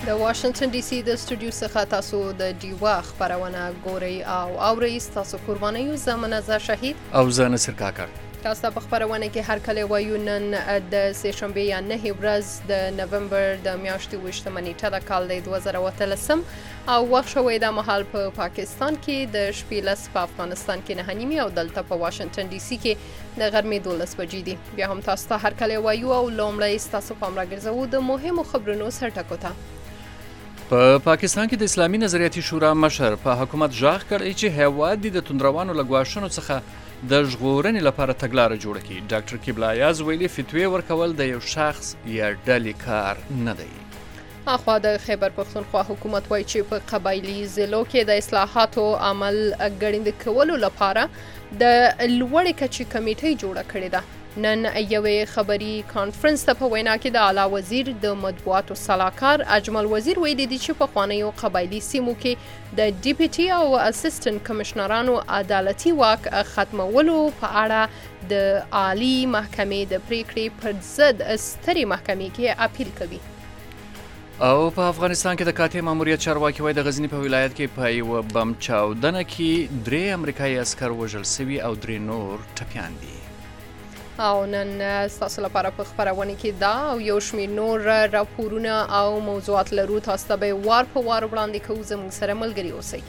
د واشنگټن ډي سي د سټوډیو څخه تاسو د ډیوا خبرونه ګورئ او اورئ. تاسو قربانیو زمنه ز شهید او زه نصر کاکړ. تاسو په خبرونه کې هر کله وایو نن د سهشنبه یا 9 ورځ د نومبر د میاشتې 28 نیټه د کال 2013 او وخت شوی د محل په پاکستان کې د شپې لس په افغانستان کې 9:30 او دلته په واشنگټن ډي سي کې د غرمې 12 بجې دي. بیا هم تاسو ته هر کله وایو او لومړی تاسو پام راګرځوو د مهمو خبرونو سرټکو ته. په پاکستان کې د اسلامي نظریاتي شورا مشر په حکومت ژغ کړی چې هیواد د توندروانو لګواشنو څخه د ژغورنې لپاره تګلاره جوړه کړي. ډاکټر کبلا ایاز ویلي فتوی ورکول د یو شخص یا ډلې کار نه دی. اخوا د خیبر پښتونخوا حکومت وایي چې په قبایلی ضلعو کې د اصلاحاتو عمل ګړندې کولو لپاره د لوړې کچې کمیټې جوړه کړې ده. نن یوې خبري کانفرنس ته په وینا کې د اعلی وزیر د مطبوعاتو صلاحکار اجمل وزیر ویلي دي چې په خوانیو قبایلی سیمو کې د ډیپټي او اسسټنټ کمشنرانو عدالتي واک ختمولو په اړه د عالی محکمې د پریکړې پر ضد سترې محکمې کې اپیل کوي. او په افغانستان کې د کاتې ماموریت چارواکي وایي د غزنی په ولایت کې په یو بم چاودنه کې 3 امریکایي عسکر وژل شوي او 3 نور ټپیان دي. او نن تاسو لپاره په خبرونه کې دا او یو شمېر نور راپورونه او موضوعات لرو. تاسو ته به وار په وار وړاندې کوو. زموږ سره ملګري اوسئ.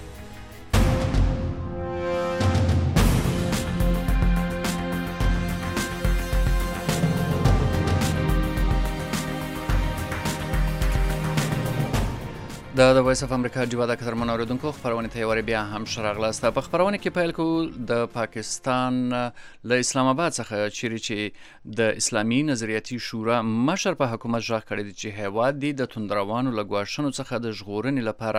د وایس اف امریکا ډیوا د کترمن اوریدونکو خبرونه ته وری بیا هم شراغلاسته. په خبرونه کې پیل کوو د پاکستان له اسلام آباد څخه چې د اسلامي نظریاتي شورا مشر په حکومت ژغ کړی دی چې هیواد د توندروانو لګواشنو څخه د ژغورنې لپاره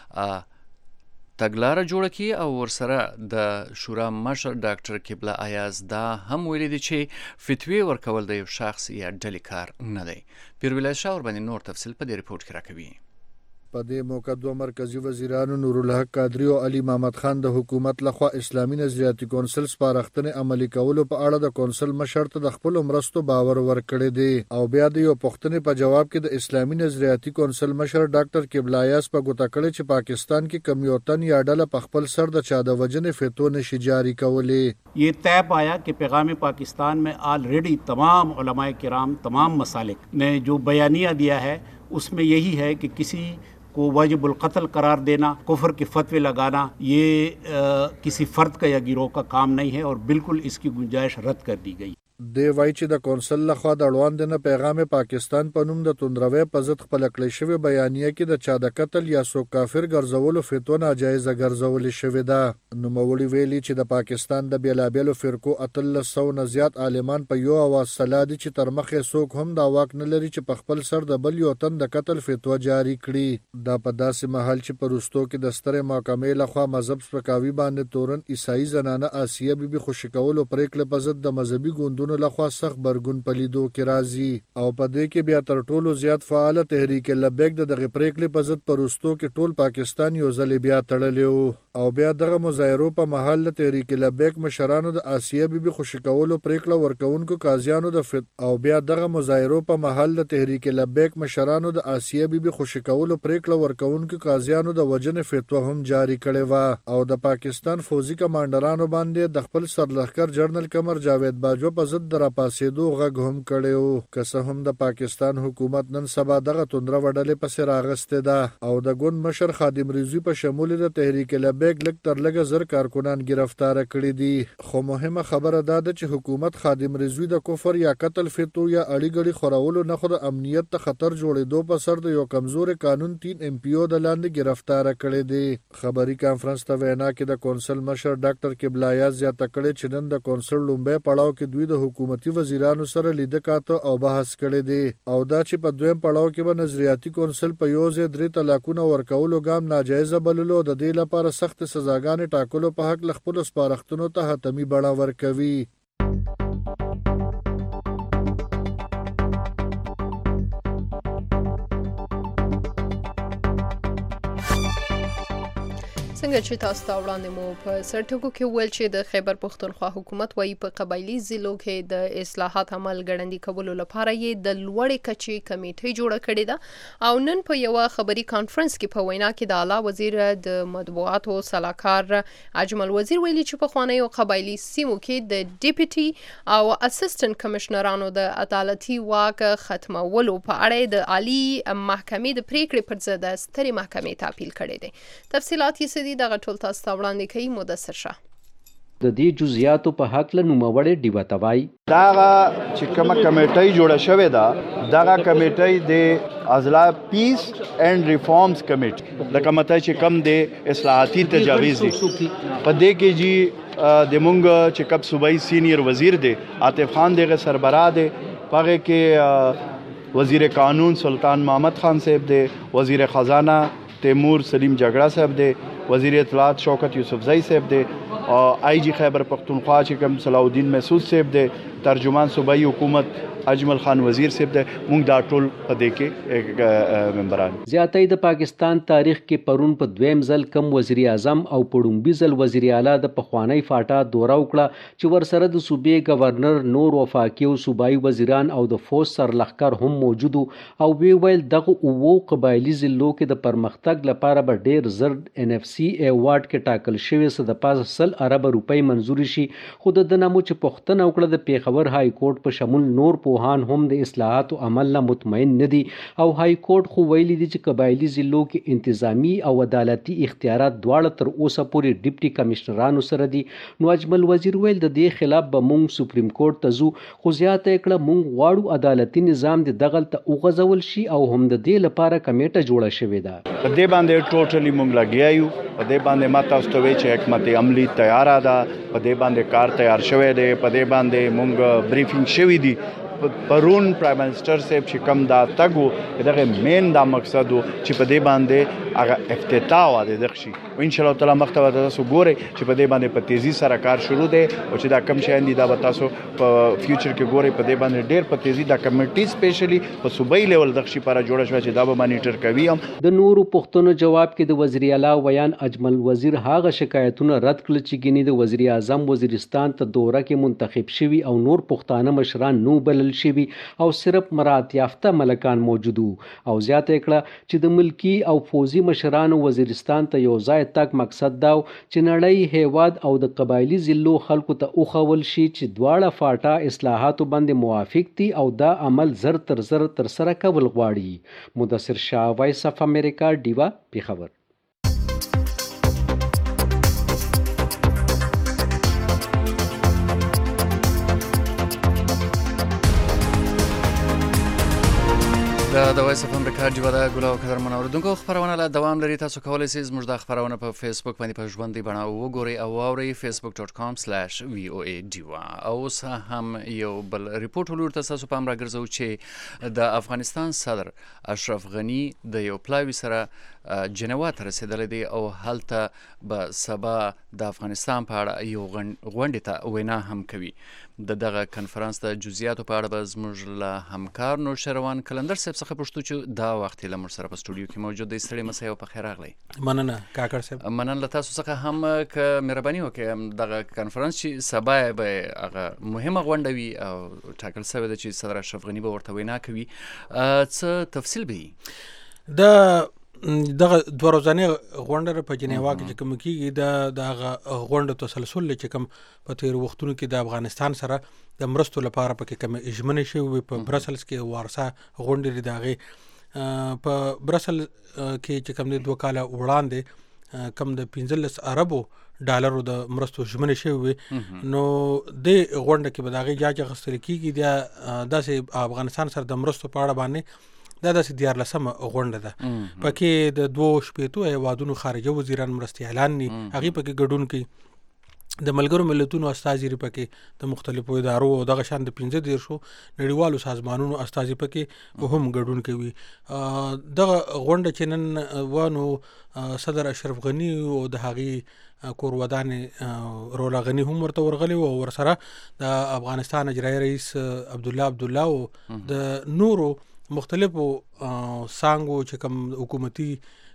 تګلاره جوړه کړي. او ورسره د شورا مشر ډاکټر کبلا ایاز دا هم ویلي دی چې فتوی ورکول د یو شخص یا ډلې کار نه دی. پیرولای شاور باندې نور تفصیل په دې ریپورت کې راکوي. په دې موقع دوه مرکزی وزیرانو نور الحق قادری او علي محمد خان د حکومت لخوا اسلامي نظریاتي کونسل سپارښتنې عملي کولو په اړه د کونسل مشر ته د خپل مرستو باور ورکړی دی. او بیا د یو پوښتنې په جواب کې د اسلامي نظریاتي کونسل مشر ډاکټر کبلا ایاز په ګوته کړی چې پاکستان کې کم یو تن یا ډله په خپل سر د چا د وجنې فتوا نشي جاری کولی. یہ طے پایا کہ پیغام پاکستان میں آلریڈی تمام علماء کرام تمام مسالک نے جو بیانیہ دیا ہے اس میں یہی ہے کہ کسی کو واجب القتل قرار دینا, کفر کے فتوے لگانا یہ کسی فرد کا یا گروہ کا کام نہیں ہے اور بالکل اس کی گنجائش رد کر دی گئی. دی وای چې د کونسل لخوا د اړوند نه پیغام پاکستان په نوم د توندروي په ضد خپل کړی شوی بیانیه کې د چا د قتل یا سو کافر ګرځولو فتوا ناجایز ګرځول شوی ده. نو مولوی ویلي چې د پاکستان د بیلابیلو فرقو 300 نه زیات عالمان په یو اواز سلادي چې تر مخه څوک هم دا واک نه لري چې په خپل سر د بل یو تن د قتل فتوا جاری کړي. دا په داسې محل چې په روستو کې د ستره محکمې لخوا مذهب سپکاوي باندې تورن عیسائی زنانه آسیه بیبي خوشکولو پریکړه په ضد د مذهبي ګوندونو لخوا سخت برګون پلیدو کې راځي. او په دې کې بیا تر ټولو زیات فعال تحریک لبیک دغه پریکړې په ضد پروستو کې ټول پاکستان یو ځل بیا تړلیو. او بیا دغه مظاهرو په محل تحریک لبیک مشرانو د آسیه بیبي خوشکولو پریکړه ورکوونکو قاضیانو د او بیا دغه مظاهرو په محل تحریک لبیک مشرانو د آسیه بیبي خوشکولو پریکړه ورکوونکو قاضیانو د وجنې فتوا هم جاری کړې و. او د پاکستان فوجي کمانډرانو باندې د خپل سرلښکر جنرال قمر جاوید باجو په ضد در پاسېدو غږ هم کړیو. که څه هم د پاکستان حکومت نن سبا دغه توندره وډلې پسې راغستې ده. او د ګوند مشر خادم رضوی په شمول د تحریک لبیک لږ تر لږه زر کارکنان گرفتار کړي دي. خو مهمه خبره دا ده چې حکومت خادم رضوی د کفر یا قتل فتوا یا اړیګړي خورولو نه خو د امنیت ته خطر جوړېدو په سر د یو کمزور قانون 3 MPO د لاندې گرفتار کړي دي. خبري کانفرنس ته وینا کې د کونسل مشر ډاکټر کبلا ایاز زیاته کړې چې نن د کونسل لومبه پړاو کې دوی د حکومتي وزیرانو سره لیده کاته او بحث کړي دي. او دا چې په دویم پړاو کې به نظریاتي کونسل په یو ځای 3 طلاقونه ورکولو ګام ناجایز بللو د دې لپاره سخت سزاګانې ټاکلو په حق له خپلو سپارښتنو ته حتمي بڼه ورکوي. څنګه چې تاسو ته وړاندې مو په سرټکو کې ویل چې د خیبر پښتونخوا حکومت وايي په قبایلی ضلعو کې د اصلاحات عمل ګړندي کولو لپاره یې د لوړې کچې کمیټې جوړه کړې ده او نن په یو خبري کانفرنس کې په وینا کې د اعلی وزیر د مطبوعاتو سلاکار اجمل وزیر ویلي چې په خوانیو قبایلی سیمو کې د ډیپټي او اسسټنټ کمشنرانو د عدالتي واک ختمولو په اړه د عالی محکمې د پریکړې پر ضد د سترې محکمې ته اپیل کړی دی. تفصیلات یې سدي دغه ټول تاسو ته وړاندې کوي مدثر شاه. د دې جزئیاتو په حق له نوموړې ډیوه توای دا چې کومه کمیټه جوړه شوې ده دا کمیټه د ازلا پیس اینڈ ریفارمز کمیټه د کمیټه چې کم د اصلاحاتي تجاویز دي په دې کې جی د مونږ چې کب صوبایي سینیئر وزیر دی عاطف خان دغه سربراه دی پغه کې وزیر قانون سلطان محمد خان صاحب دی وزیر خزانه تیمور سلیم جګړه صاحب دی وزیر اطلاعات شوکت یوسفزئی صاحب دی آئی جی خیبر پختونخوا چې کوم صلاح الدین محسود صاحب دی ترجمان صوبائی حکومت اجمل خان وزیر صاحب دی مونږ دا ټول په دې کې ممبران زیاتې د پاکستان تاریخ کې پرون په دویم ځل کم وزیر اعظم او پړومبي ځل وزیر اعلی د پخوانی فاټا دوره وکړه چې ورسره د صوبې گورنر نور وفاقي او صوبایي وزیران او د فوج سرلښکر هم موجود او وی ویل دغه اوو قبایلی ضلعو کې د پرمختګ لپاره به ډیر زر NFC ایوارډ کې ټاکل شوی څه د 500 ارب روپۍ منزوري شي خو د نامو چې پښتنه وکړه د پیښور های کورټ په شمول نور پوهان هم د اصلاحاتو عمل نه مطمئن نه دي او های کورټ خو ویلي دي چې قبایلی ضلعو کې انتظامی او عدالتي اختیارات دواړه تر اوسه پورې ډیپټي کمشنرانو سره دي. نو اجمل وزیر ویل د دې خلاف به مونږ سپریم کورټ ته ځو خو زیاته کړه مونږ غواړو عدالتي نظام د دغلت وغځول شي او هم د دې لپاره کمیټه جوړه شوې ده. په دې باندې ټوټلی مونږ لګیا یو په دې باندې ما تاسو ته وی چې حکمت عملی تیار ده په دې باندې کار تیار شوی دی په دې باندې مونږ بریفینګ شوی دی پرون پرایم منسٹر صاحب چې کم دا تګو دغه مین دا مقصد چې په دې باندې هغه افتتاح واده دغشي او ان شاء الله تعالی مختبه تاسو ګوري چې په دې باندې په تیزی سره کار شروع دی او چې دا کم شي اندي دا تاسو په فیوچر کې ګوري په دې باندې ډیر په تیزی دا کمیټي سپیشلی په صوبایي لیول دغشي لپاره جوړه شوه چې دا به مانیټر کوي. هم د نورو پښتنو جواب کې د وزیر اعلی ویان اجمل وزیر هغه شکایتونه رد کړل چې ګینی د وزیر اعظم وزیرستان ته دوره کې منتخب شوی او نور پښتانه مشران نو بلل شوی او صرف مراد یافته ملکان موجودو او زیاته کړه چې د ملکی او فوزي مشرانو وزیرستان ته یو ځای تک مقصد دا چې نړۍ هیواد او د قبایلی ضلعو خلکو ته اوخول شي چې دواړه فاټا اصلاحاتو باندې موافق دي او دا عمل زر تر سره کول غواړي. مدثر شاه وایس اف امریکا ډیوا پیښور. د وایس اف امریکا ډیوا د ګلو قدر منوردونکو خبرونه لا دوام لري تاسو کولای شئ زموږ د خبرونه په فیسبوک باندې په ژوندۍ بڼه وګورئ او واورئ facebook.com/voa ډیوا. اوس هم یو بل ریپورت ولور تاسو په امر راګرځو چې د افغانستان صدر اشرف غنی د یو پلاوی سره جنوا ته رسیدلی دی او هلته به سبا د افغانستان په اړه یو غونډې ته وینا هم کوي. دغه کنفرانس د جزئیاتو په اړه به زموږ له همکار نور شروان کلندر صاحب څخه پوښتو چې دا وخت له موږ سره په سټوډیو کې موجود دی. ستړي مسئ او په خیر راغلی. مننه کاکړ صاحب. مننه له تاسو څخه هم که مهرباني وکړئ دغه کنفرانس چې سبا به هغه مهمه غونډه وي او ټاکل شوې ده چې صدر اشرف غنی به ورته وینا کوي څه تفصیل به وي؟ دغه دوه ورځې غونډه په جنیوا کې چې کوم کیږي دغه غونډه تسلسل چې کوم په تیر وختونو کې د افغانستان سره د مرستو لپاره پکې کوم اجمنه شوی په برسلز کې وارسا غونډه دغه په برسل کې چې کوم د 2 کال وړاندې کم د 15 اربو ډالرو د مرستو اجمنه شوی نو د غونډه کې به دغه جاج غستل کیږي د داسې افغانستان سره د مرستو په اړه باندې دا د 14 غونډه ده پکې د 2 هیوادونو خارجه وزیران مرستي اعلان ني هغه پکې ګډون کوي د ملګرو ملتونو استازي پکې د مختلفو ادارو او دغه شان د 15 نړیوالو سازمانونو استازي پکې هم ګډون کوي. دغه غونډه چې نن وانه صدر اشرف غنی او د هغې کور ودان رولا غنی هم ورته ورغلی او ورسره د افغانستان اجرایي رئیس عبدالله او د نورو مختلفو سانګو چې کوم حکومتي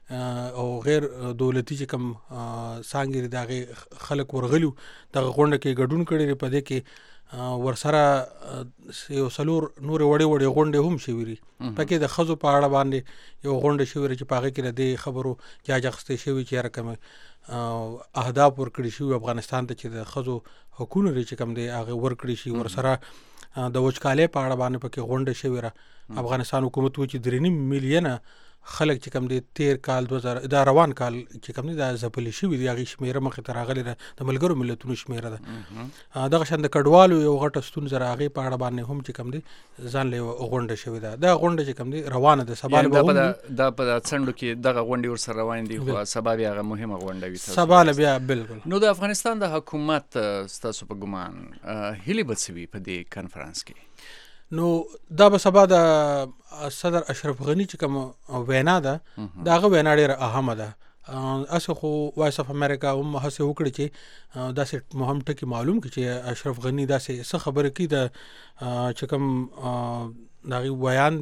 او غیر دولتي چې کوم څانګې دغه خلک ورغلیو دغه غونډه کې ګډون کړي په دې کې ورسره یو څلور نور وړې غونډې هم شوي دي پکې د ښځو په اړه باندې یو غونډه شوې چې په هغې کې د دې خبرو جاج اخیستې شوي چې هر کومه اهداف ورکړي شوي افغانستان ته چې د ښځو حقونه چې کوم دی هغه ورکړي شي ورسره د وچکالۍ په اړه باندې پکې غونډه شوې ده افغانستان حکومت و چې 3.5 میلیونه خلک چې کوم دی 13 کال 2000 دا روان کال چې کوم دی دا ځپلي شوي دي هغې شمېره مخې ته راغلې ده د ملګرو ملتونو شمېره ده دغه شان د کډوالو یو غټه ستونزه د هغې په اړه باندې هم چې کوم دی ځان له غونډه شوې ده دا غونډه چې کوم دی روانه ده سبا دا په څنډو کې دغه غونډې ورسره روان دي خو سبا بیا هغه مهمه غونډه وي سبا بیا بالکل نو د افغانستان د حکومت ستاسو په ګمان هیلې به څه وي په دې کنفرانس کې نو دا به سبا د صدر اشرف غنی چې کوم وینا ده دا هغه وینا ډېره اهمه ده اسه خو وایس اف امریکا هم هڅه وکړي چې داسې مهم ټکي معلوم کړي چې اشرف غنی داسې څه خبره کوي د چې کوم دغه بیان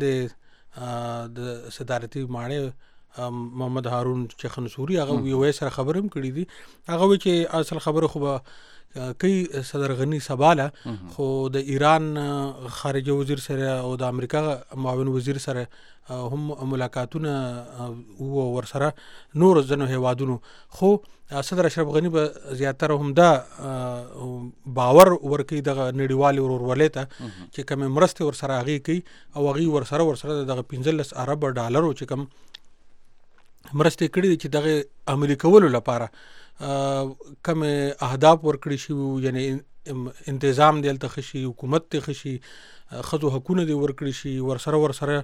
د صدارتي ماڼۍ محمد هارون چخنسوري هغه وی سره خبرم کړي دي هغه وی چې اصل خبره خو کوي صدر غنی سباله خو د ایران خارجه وزیر سره او د امریکا معاون وزیر سره هم ملاقاتونه او ورسره نور ځنو هیوادونو خو صدر اشرف غنی به زیاتره هم دا باور ورکوي دغه نړیوالې ورورولۍ ته چې کوم مرستې ورسره هغې کوي او هغې ورسره دغه 15 ارب ډالرو چې کوم مرستې کړي دي چې دغه عملي کولو لپاره کوم اهداف ورکړي شي یعنی انتظام دی هلته ښه شي حکومت دی ښه شي ښځو حقونه دی ورکړي شي ورسره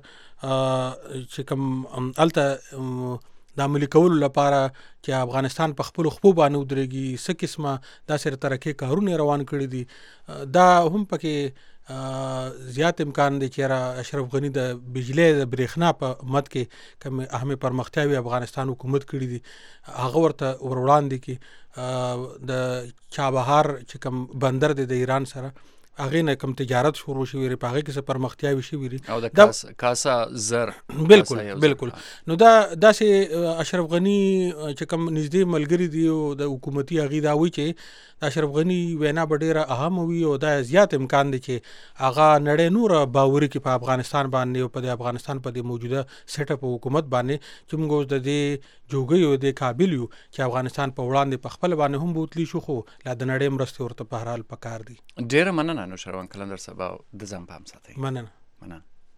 چې کوم هلته د عملي کولو لپاره چې افغانستان په خپلو خپو باندې ودرېږي څه قسمه داسې ترقۍ کارونه روان کړي دي دا هم پکې زیات امکان دی چې اشرف غنی د بجلی د برېښنا په مد کې کوم اهمې پرمختیاوې افغانستان حکومت کړي دي هغه ورته وړاندې کړي د چابهار چې کوم بندر دی د ایران سره هغې نه کوم تجارت شروع شوي دی په هغې کې څه پرمختیاوې شوي دي او د کاسا زر بالکل نو دا داسې اشرف غنی چې کوم نږدې ملګري دي او د حکومتي هغې دا وایي چې د اشرف غنی وینا به ډېره اهم وي او دا زیات امکان دی چې هغه نړۍ نوره باوري کړي په افغانستان باندې او په د افغانستان په د موجوده سیټ اپ حکومت باندې چې موږ اوس د دې جوګۍ او د قابل یو چې افغانستان په وړاندې په خپل باندې هم بوتلی شو خو لا د نړۍ مرستې ورته په هر حال پکار دي ډېره مننه نوشروان کلندر صاحب د ځان پام ساتئ مننه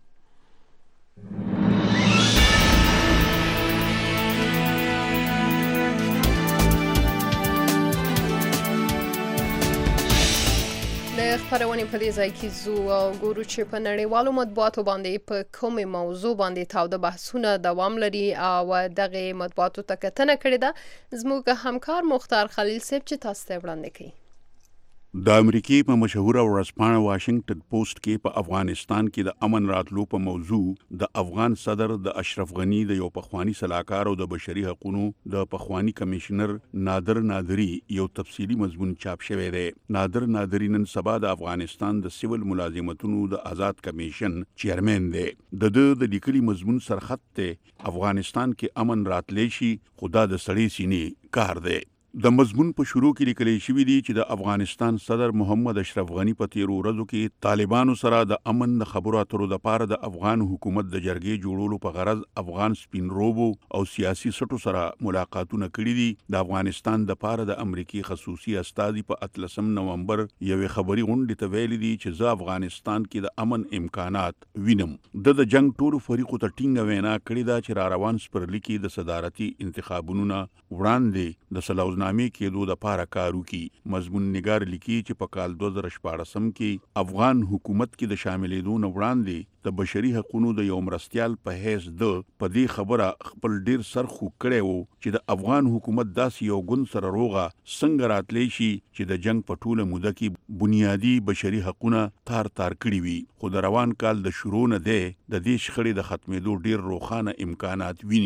د خبرونې په دې ځای کې زو ګورو چې په نړیوالو مطبوعاتو باندې په کومې موضوع باندې تاوده بحثونه دوام لري او دغه مطبوعاتو ته کتنه کړې ده زموږ همکار مختار خلیل صاحب چې تاسو ته وړاندې کوي د امریکای په مشهوره ورځپاڼه واشنگټن پوسټ کې په افغانستان کې د امن راتلو په موضوع د افغان صدر د اشرف غنی د یو پخوانی سلاکار او د بشري حقوقو د پخوانی کمشنر نادر نادری یو تفصیلی مضمون چاپ شوی دی نادر نادری نن سبا د افغانستان د سیول ملازمتونو د آزاد کمیشن چیرمن دی د لیکلي مضمون سرخط ته افغانستان کې امن راتلی شي خدا د سړی سینې کار دی د مضمون په شروع کې لیکل شوی دی چې د افغانستان صدر محمد اشرف غنی په تیرو ورځو کې طالبانو سره د امن د خبرو اترو لپاره د افغان حکومت د جرګې جوړولو په غرض افغان سپین روبو او سیاسي سټو سره ملاقاتونه کړي دي د افغانستان د لپاره د امریکای خصوصي استازي په 13 نومبر یوې خبري غونډې ته ویلي دي چې زه افغانستان کې د امن امکانات وینم د جنگ ټولو فریقو ته ټینګه وینا کړې ده چې را روان سپرلي کې د صدارتي انتخابونو وړاندې د سلاوز نامې کېدو د پاره کارو کې مضمون نگار لیکي چې په کال 2014 کې افغان حکومت کې د شاملېدو نه وړاندې د بشري حقوقو د یو مرستيال په حیث د پدې خبره خپل ډیر سر خو کړي وو چې د افغان حکومت داسې یو ګوند سره روغه څنګه راتلی شي چې د جنگ په ټوله موده کې بنیادی بشري حقوقونه تار کړي وي خو د روان کال د شروع نه د دې شخړې د ختمېدو ډیر روښانه امکانات ویني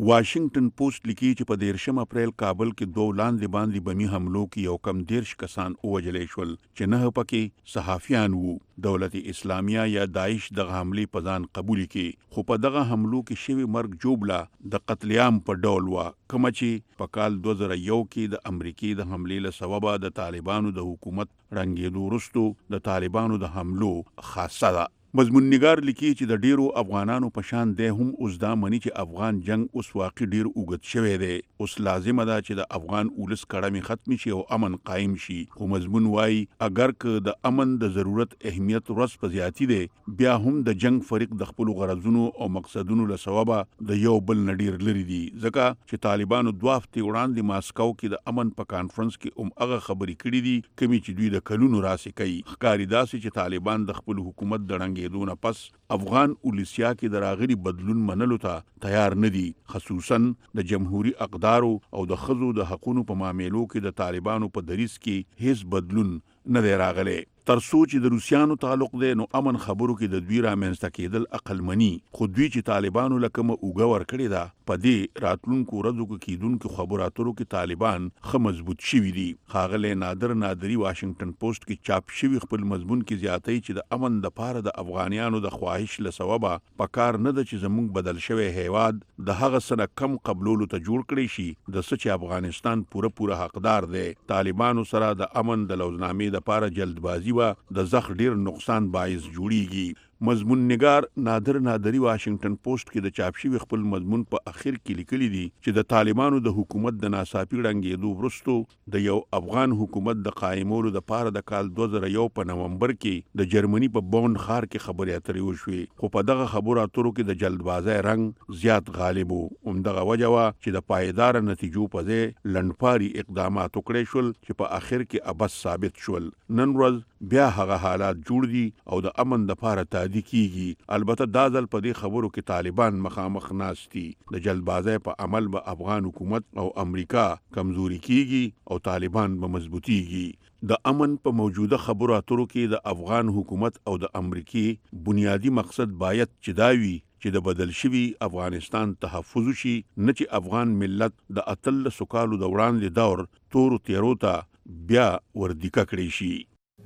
واشنگټن پوسټ لیکي چې په 13 اپریل کابل کې 2 لاندې باندې بمی حملو کې یو کم 13 کسان ووژل شول چې نه پکې صحافیان وو. دولت اسلامیه یا داعش دغه حمله په ځان قبول کړي، خو په دغه حملو کې شوی مرګ جوړلا د قتل عام په ډول و، کوم چې په کال 2001 کې د امریکای د حملې له سببه د طالبانو د حکومت رنګېدو وروسته د طالبانو د حملو خاصه ده. مضمون نگار لیکي چې د ډیرو افغانانو په شان دی هم اوس دا مني چې افغان جنگ اوس واقع ډیر اوږد شوی دی. اوس لازمه ده چې د افغان اولس کړه ختم شي او امن قایم شي. خو مضمون وایي اگر که د امن د ضرورت اهمیت ورځ په زیاتی دی، بیا هم د جنگ فریق د خپل غرضونو او مقصدونو له سببه د یو بل نډیر لري دي، ځکه چې طالبانو 2 هفتې وړاندې ماسکو کې د امن په کانفرنس کې هغه خبرې کړې دي کومې چې دوی د کلونو راسي کوي. ښکاري داسې چې طالبان د خپل حکومت د رنګ دونه پس افغان اولسیا کې د راغلي بدلون منلو ته تیار نه دي، خصوصا د جمهوریت اقدارو او د ښځو د حقونو په معاملو کې د طالبانو په دریځ کې هیڅ بدلون نه دی راغلی. تر څو چې د روسیانو تعلق دی نو امن خبرو کې د دوی رامنځته کېدل عقلمني، خو دوی چې طالبانو له کومه اوږه ورکړې ده په دې راتلونکو ورځو کې کېدونکو خبرو اترو کې طالبان ښه مضبوط شوي دي. ښاغلی نادر نادري واشنگټن پوسټ کې چاپ شوي خپل مضمون کې زیاتوي چې د امن دپاره د افغانیانو د خواهش له سببه پکار نه ده چې زموږ بدل شوی هیواد د هغه څه نه کم قبلولو ته جوړ کړی شي د څه چې افغانستان پوره حقدار دی. طالبانو سره د امن د لوزنامې دپاره جلدبازي و د زخ ډیر نقصان باعث جوړیږي. مضمون نگار نادر نادری واشنگټن پوسټ کې د چاپ شوي خپل مضمون په اخر کې لیکلي دي چې د طالبانو د حکومت د ناڅاپي ړنګېدو وروسته د یو افغان حکومت د قایمولو دپاره د کال 2001 په نومبر کې د جرمني په بون ښار کې خبرې اترې وشوې، خو په دغه خبرو اترو کې د جلدبازۍ رنګ زیات غالب و. همدغه وجه وه چې د پایداره نتیجو په ځای لنډپاري اقدامات وکړی شول چې په اخر کې ابس ثابت شول. نن ورځ بیا هغه حالات جوړ دي او د امن دپاره تعدیل کیږي. البته دا ځل په دې خبرو کې طالبان مخامخ ناست دي. د جلدبازۍ په عمل به افغان حکومت او امریکا کمزوري کیږي او طالبان به مضبوطیږي. د امن په موجوده خبرو اترو کې د افغان حکومت او د امریکای بنیادی مقصد باید چې دا وي چې د بدل شوي افغانستان تحفظ شي، نه چې افغان ملت د 18 کالو د وړاندې دور تورو تیرو ته بیا وردیکه کړی شي.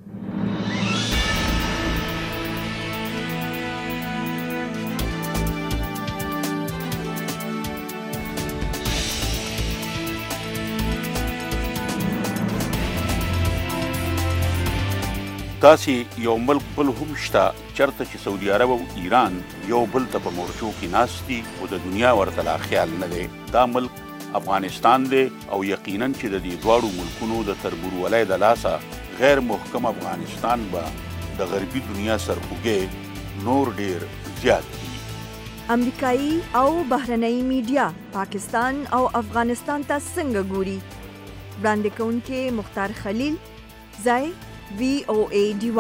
داسې یو ملک بل هم شته چرته چې سعودي عرب او ایران یو بل ته په مورچو کې ناست دي او د دنیا ورته لا خیال نه دی. دا ملک افغانستان دی او یقینا چې د دې دواړو ملکونو د تربورولۍ د لاسه غیر محکم افغانستان به د غربي دنیا سرخوږی نور ډیر زیات دي. امریکایي او بهرنۍ میډیا پاکستان او افغانستان ته څنګه ګوري؟ وړاندې کوونکې مختار خلیل، ځای VOA ډیوا.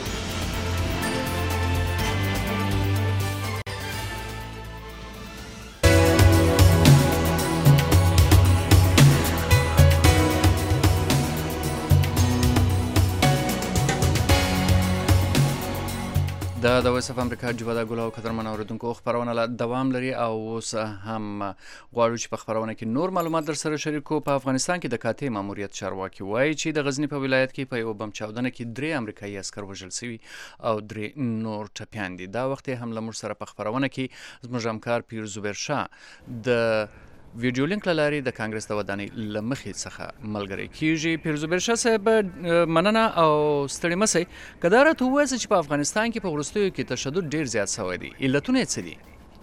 د وایس اف امریکا جوړه ګلو قدرمن اوریدونکو خبرونه لا دوام لري او اوس هم غواړو چې په خبرونه کې نور معلومات در سره شریکو. په افغانستان کې د کاته ماموریت چارواکي وایي چې د غزنی په ولایت کې په یو بم چاودنه کې 3 امریکایي عسكر وژل شوي او 3 نور ټپیان دي. دا وخت هم لمر سره په خبرونه کې زموږ همکار پیر زبیر شاه د ویډیو لینک لاري د کانګرس د ودانۍ لمخې څخه ملګری کیږي. پیر زبیر شاه صاحب مننه او ستړي مسئ. کدار ته وایي چې په افغانستان کې په وروستیو کې تشدد ډیر زیات شوی دی، علتونه یې څه دي؟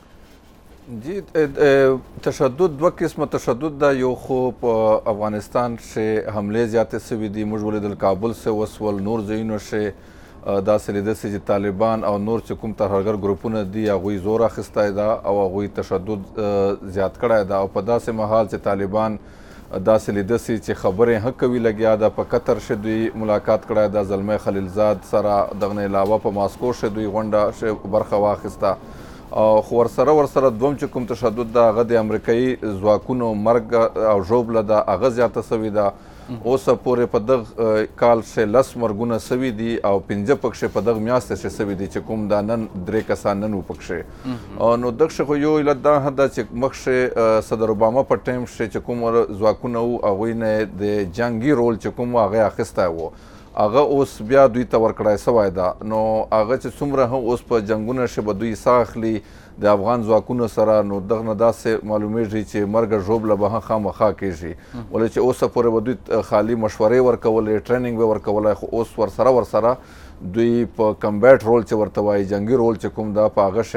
جی تشدد 2 قسمه تشدد دا یو خو په افغانستان کې حمله زیاتې شوي دي. موږ ولیدل کابل سے وسول نور ځایونو کې داسې لیدل چې طالبان او نور چې کوم ترهګر ګروپونه دي هغوی زور اخیستی ده او هغوی تشدد زیات کړی ده او په داسې مهال چې طالبان داسې لیده سي چې خبرې هم کوي لګیا ده. په قطر شه دوی ملاقات کړی ده، زلمی خلیلزاد سره دغه نه علاوه په ماسکو شه دوی غونډه برخه واخیسته. خو ورسره دوم چې کوم تشدد ده هغه د امریکایي ځواکونو مرګ او ژوبله ده هغه زیاته سوې ده. اوسه پورې په دغه کال شه 10 مرګونه سوي دي او 5 پکښې په دغه میاشت شه سوي دي چې کوم دا نن 3 کسان نن پکښې نو دغه خو یو علت دا ده چې مخشه صدر اوباما په ټایم شه چې کوم ځواکونه وو هغوی نه د جنگي رول چې کوم هغه اخیستی و هغه اوس بیا دوی ته ورکړی سوی ده نو هغه چې څومره هم اوس په جنګونه شه به دوی ساه اخلي د افغان ځواکونو سره نو دغه نه داسې معلومیږي چې مرګ ژوبله به هم خامخا کیږي ولې چې اوسه پورې به دوی خالي مشورې ورکولې ټریننګ به ورکولی خو اوس ورسره دوی په کمبیټ رول چې ورته وایي جنګي رول چې کوم ده په هغه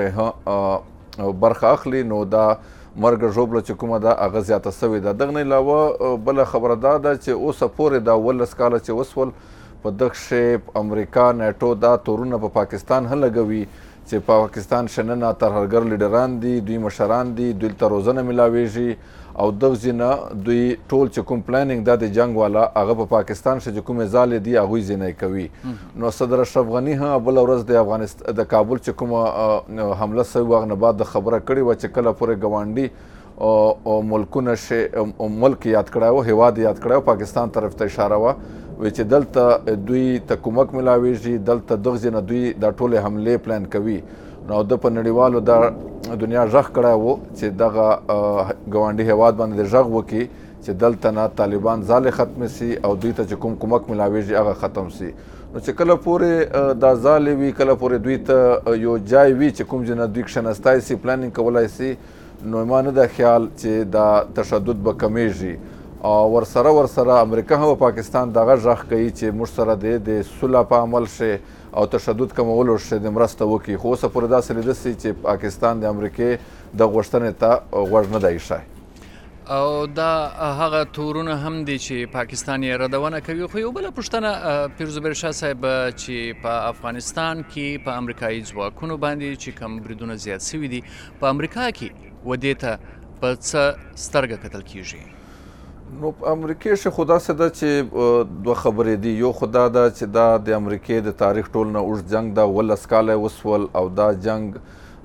شی برخه اخلي نو دا مرګ ژوبله چې کومه ده هغه زیاته سوې ده دغه نه علاوه بله خبره دا ده چې اوسه پورې دا 18 کاله چې وسول په دغه شی امریکا نیټو دا تورونه په پاکستان هم لګوي چې پاکستان شننه ترهګر لیډران دي دوی مشران دي دوی ته روزنه ملاویږي او دغه ځینه دوی ټول چې کوم پلانینګ دا د جنگ والا هغه په پاکستان چې کومې ځالې دي هغوی ځینې کوي نو صدر اشرف غني هم بله ورځ د افغانستان د کابل چې کومه حمله سوي هغه نه بعد د خبره کړې وه چې کله پورې ګاونډي او ملکونه ملک یاد کړی و هیواد یاد کړی و پاکستان طرف ته اشاره وه وی چې دلته دوی ته کومک ملاویږي دلته دغه ځای نه دوی دا ټولې حملې پلان کوي نو د په نړیوالو دا دنیا غږ کړی و چې دغه ګاونډي هیواد باندې د غږ وکړي چې دلته نه طالبان ځالې ختمې سي او دوی ته چې کوم کومک ملاویږي هغه ختم سي نو چې کله پورې دا ځالې وي کله پورې دوی ته یو ځای وي چې کوم ځای نه دوی کښېنستی سي پلانینګ کولی سي نو ما نه ده خیال چې دا تشدد به کمیږي او ورسره امریکا هم پاکستان دغه غږ کوي چې موږ سره د صلح په عمل شه او تشدد کمولو شه د مرسته وکړي خو اوسه پورې داسې لیده سي چې پاکستان د امریکې د غوښتنې ته غوږ نه دی ایښی او دا هغه تورونه هم دي چې پاکستان یې ردونه کوي خو یو بله پوښتنه پیرزبیر شاه صاحب چې په افغانستان کې په امریکایي ځواکونو باندې چې کوم بریدونه زیات سوي دي په امریکا کې ودې ته په څه سترګه کتل کیږي نو په امریکې شه خو داسې ده چې دوه خبرې دي یو خو دا ده چې دا د امریکې د تاریخ ټول نه اوږد جنګ ده 18 کاله یې وسول او دا جنګ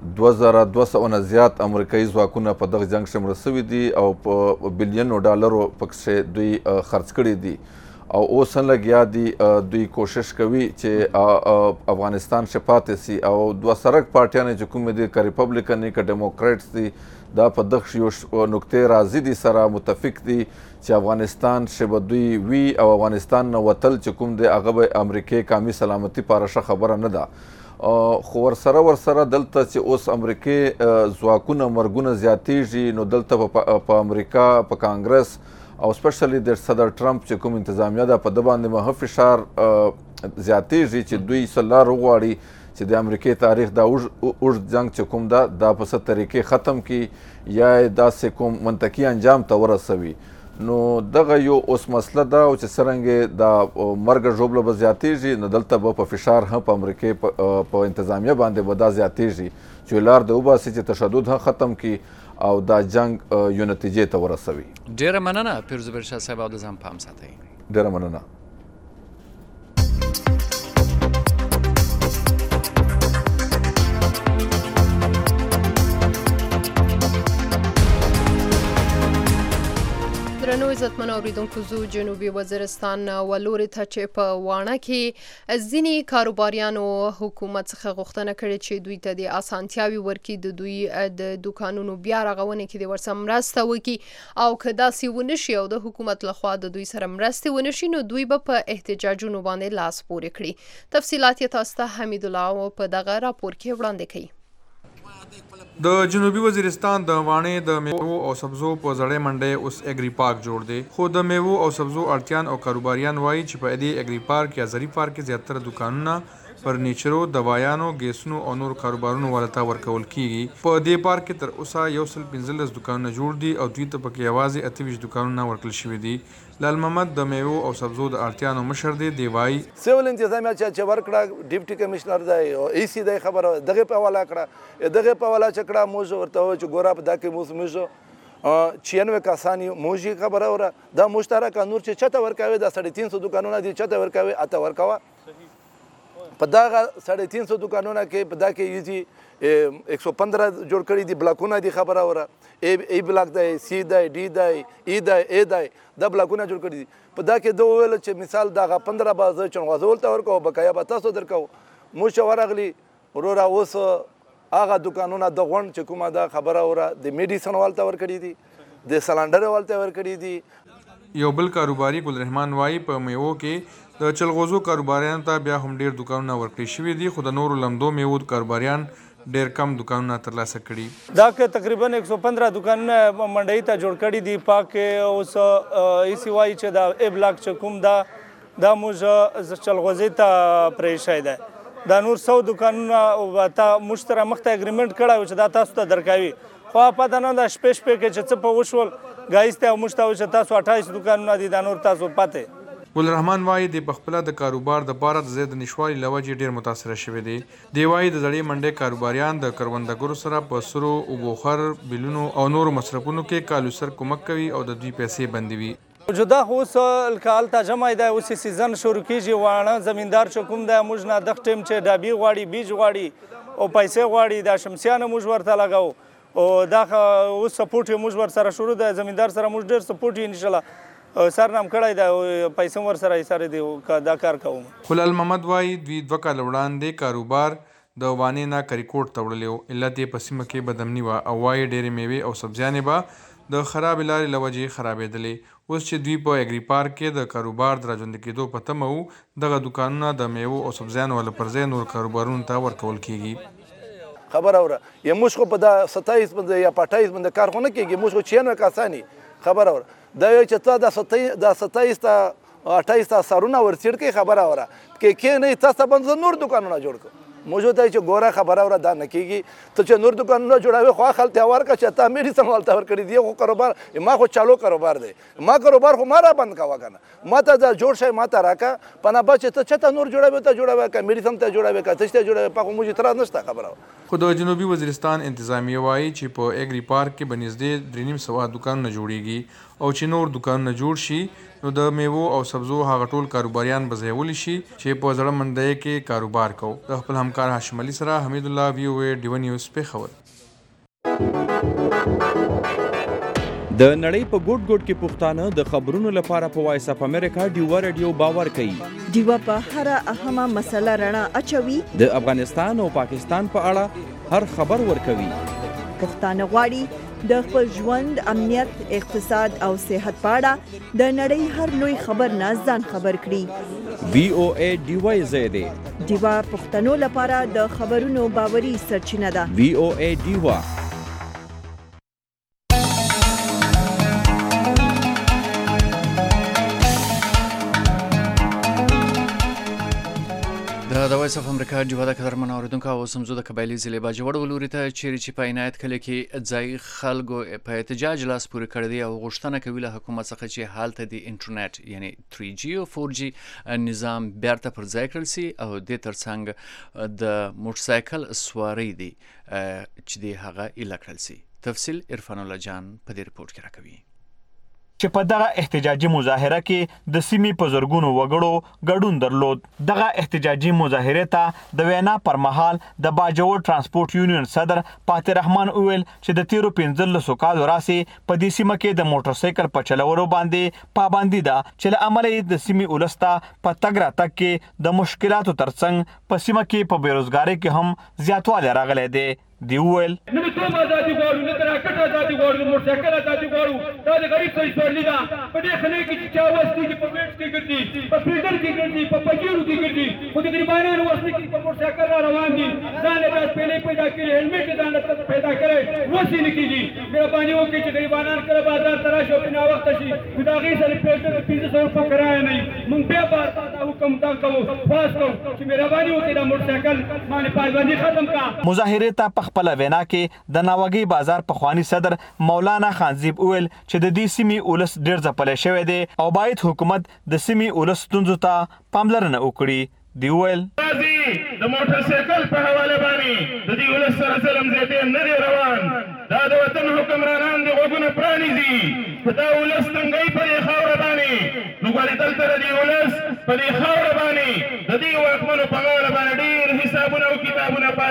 2200 نه زیات امریکایي ځواکونه په دغه جنګ کې مړه سوي دي او په بلیونو ډالرو پکښې دوی خرڅ کړي دي او اوس هم لګیا دي دوی کوشش کوي چې افغانستان شه پاتې سي او دوه سرک پارټیانې چې کومې دي که ریپبلیکن دي که ډیموکریټس دي دا په دغه یو نقطې راضي دي سره متفق دي چې افغانستان شه به دوی وي او افغانستان نه وتل چې کوم دی هغه به امریکې قامي سلامتي پاره ښه خبره نه ده خو ورسره دلته چې اوس امریکې ځواکونه مرګونه زیاتیږي نو دلته په امریکا په کانګرس او سپیشلی د صدر ټرمپ چې کوم انتظامیه ده په ده باندې مهم فشار زیاتیږي چې دوی سلار وغواړي چې د امریکې تاریخ دا اوږد جنګ چې کوم ده دا په څه طریقې ختم کړي یا یې داسې کوم منطقي انجام ته ورسوي نو دغه یو اوس مسله ده او چې څرنګه دا مرګ ژوبله به زیاتیږي نو دلته به په فشار هم په امریکې په انتظامیه باندې به دا زیاتیږي چې لار د وباسي چې تشدد هم ختم کړي او دا جنگ یو نتیجې ته ورسوي ډیره مننه پیرزبیر شاه صاحب او د ځان پام ساتئ ډیره مننه درنو عزتمن اوریدونکو زو جنوبي وزیرستان ولوري ته چې په وانه کې ځینی کاروباریانو حکومت څخه غوښتنه کړې چې دوی ته د اسانتیاوي ورکړي د دوی د دکانونو بیا رغونه کې د ورسره مرسته وکړي او که داسې ونشي او د حکومت لخوا د دوی سره مرسته ونشي نو دوی به په احتجاجونو باندې لاس پورې کړي تفصيلات یې تاسو ته حمید الله په دغه راپور کې وړاندې کوي د جنوبي وزیرستان د وانې د میوو او سبزو په زړې منډۍ اوس اګری پارک جوړ دی خو د میوو او سبزو اړتیان او کاروباریان وایي چې په دې اګری پارک یا زری پارک کې زیاتره دکانونه فرنیچرو دوايانو ګیسونو او نور کاروبارونو ولته ورکول کیږي په دې پارک کې تر اوسه 115 دکانونه جوړ دي او دوی ته پکې یوازې 28 دکانونه ورکړل شوي دي لال محمد د میوو او سبزو د اړتیانو مشر دی وایي سیول انتظامیه چې ورکړه ډیپټي کمشنر دی او ای سی دی خبره دغه په حواله کړه دغه په حواله چکړه موږ ورته چې ګوره په دکې موږ 96 کسانی موږ خبره وره دا مشترک نور چې چته ورکاوي د 350 دکانونه دي چته ورکاوي اته ورکاوه په دغه 350 دکانونه کې په دا کې یوزي 115 جوړ کړي دي بلاکونه دي خبره وره ای بلاک دی سی دی ډي دی ای دی ای دی دا بلاکونه جوړ کړي دي په دا کې دوه ویل چې مثال دغه 15 بازه چنغوزول ته ورکو بقایا به تاسو درکو مو شو ورغلی ورورا اوس هغه دکانونه د غون چې کومه دا خبره وره د میډیسن والته ور کړي دي د سلندر والته ور کړي دي یو بل کاروباري ګل رحمان وایي په میوو کې د چلغوزو کاروباریانو ته بیا هم ډیر دکانونه ورکړي شوي دي خو د نورو لمدو میوو کاروباریان ډیر کم دکانونه ترلاسه کړي دا که تقریبا 115 دکانونه منډۍ ته جوړ کړي دي پاک اوس ایسی وایي چې دا ای بلاک چې کوم دا موږ چلغوزي ته پرې شوی دی دا نور 100 دکانونه تا موږ سره مخته اګریمنټ کړی و چې دا تاسو ته درکوي خو پته نه ده شپې کې چې څه په وشول ګایسته او موږ ته و چې تاسو 28 دکانونه دي دا نور تاسو پته ګل رحمان وایي د پخپله د کاروبار د پاره د زیات نشوالي له وجې ډېر متاثره شوي دي دی وایي د زړې منډۍ کاروباریان د کروندګرو سره په سرو اوبوخر بیلونو او نورو مصرفونو کې کالو سر کومک کوي او د دوی پیسې بندوي جدا اوس کال ته جمع دی اوس سیزن شروع کیږي واړه زمیندار چې کوم دی موږ نه د ټیم چې ډابي غواړي بیج غواړي او پیسې غواړي د شمسیانو موږ ورته لګاو او دا اوس سپورټ موږ ور سره شروع دی زمیندار سره موږ ډېر سپورټ ان شاء الله سرنام کړی دی پیسې ور سره یې سره دی دا کار کوم خلال محمد وایي دوی 2 کال وړاندې کاروبار د وانې نه کریکوټ ته وړلی و علت یې په سیمه کې بدامني وه او وایي ډېرې میوې او سبزیانې به د خرابې لارې له وجې خرابېدلې اوس چې دوی په اګري پارک کې د کاروبار د راژوندي کېدو په تمه وو دغه دوکانونه د میوو او سبزیانو والا پر ځای نور کاروبارونو ته ورکول کېږي خبره وره یا موږ خو په دا 27 باندې یا 28 باندې کار خو نه کېږي موږ خو 96 کسانی خبره وره دا یو چې ته د 27 تا 28 تا سرونه ورڅړ کې خبره وره کې نه تاسو باندې نور دکانونه جوړ کړو موجود دی چې ګوره خبره وره دا نه کېږي ته چې نور دکانونه جوړوي خو خلک ته ورکړه چې ته میډیسن والته ورکړي دي خو کاروبار ما خو چالو کاروبار دی ما کاروبار خو ما را بند کوه که نه ما ته دا جوړ شی ما ته راکړه په نبه چې ته چېته نور جوړوي ته جوړوي که میډیسن ته جوړوي که تشته جوړوي په خو موږ اعتراض نشته خبره خو د جنوبي وزیرستان انتظامیه وایي چې په اګري پارک کې به نږدې 350 دکانونه جوړیږي او چې نور دکانونه جوړ شي نو د میوو او سبزو هغه ټول کاروباریان به ځایولی شي چې په زړه منډۍ کې کاروبار کوو د خپل همکار هاشم علي سره حمید الله VOA ډیو نیوز پېښور د نړۍ په ګوټ ګوټ کې پښتانه د خبرونو لپاره په وایس اف امریکا ډیو رادیو باور کوي ډیو په هر اهمه مسله رڼا اچوي د افغانستان او پاکستان په اړه هر خبر ورکوي پښتانه غواړي د خپل ژوند امنیت اقتصاد او صحت په اړه د نړۍ هر لوی خبر نه ځان خبر کړي VOA ډیو زیاده ډیو پښتنو لپاره د خبرونو باوري سرچینه ده VOA ډیو د وایس اف امریکا ډیو د قدرمن اوریدونکو او سمزو د قبایلی ضلع باجوړ ولوري ته چیرې چې په عنایت کله کې ځای خلکو په احتجاج لاس پورې کړی دی او غوښتنه کوي له حکومت څخه چې حالت د انټرنیټ یعنی 3G او 4G نظام بیرته پر ځای کړل شي او د ترڅنګ د موټرسایکل سواری دی چې د هغه اله کړل شي تفصیل عرفان الله جان په دې رپورت کې راکوي چې په دغه احتجاجي مظاهره کې د سیمې په زرګونو وګړو ګډون درلود دغه احتجاجي مظاهره ته د وینا پر مهال د باجوړ ترانسپورت یونین صدر پاتې رحمان وویل چې د تیرو 15 کالو راسي په دې سیمه کې د موټر سایکل په چلولو باندې پابندي ده چې له امله د سیمې ولسته په تګ راتګ کې د مشکلاتو ترڅنګ په سیمه کې په بیروزګارۍ کې هم زیاتوالی راغلی دی دی وویل نه کوم ازادي غواړو نه تراکټ ازادي غواړو موټرسایکل ازادي غواړو دا د غریب څه سورلی ده په دې خلک کې چې چا وستي کې په ویټ کې ګرځي په فیلټر کې ګرځي په پګیرو کې ګرځي خو د غریبانو وستي کې په موټرسایکل روان دي ځان له پهلې پیدا کړي هلمټ ځان له پیدا کړي وسی نه کیږي مهرباني وکړئ چې غریبانان کله بازار ته راشي او په وخت شي دا غي سره فیلټر 1500 روپے کرایه نه مونږ به بار حکم تا کوو پاس کوو چې مهرباني وکړئ دا موټرسایکل باندې پابندي ختم کا مظاهره ته خپل وینا کې د ناوګي بازار په خواني صدر مولانا خانزیب اویل چې د دې سیمې ولس ډیر ځپلې شوی دی او باید حکومت د سیمې ولس ستونزو ته پاملرنه وکړي دی ویل د موټر سایکل په حواله باندې د دې ولس سره ظلم زیاتې نه دی روان دا د وطن حکمرانان د غوږونه پرانیزي په دا ولس څنګه په دې خاوره باندې نو ګورې دلته د دې ولس په دې خاوره باندې د دې واکمنو په غاړه باندې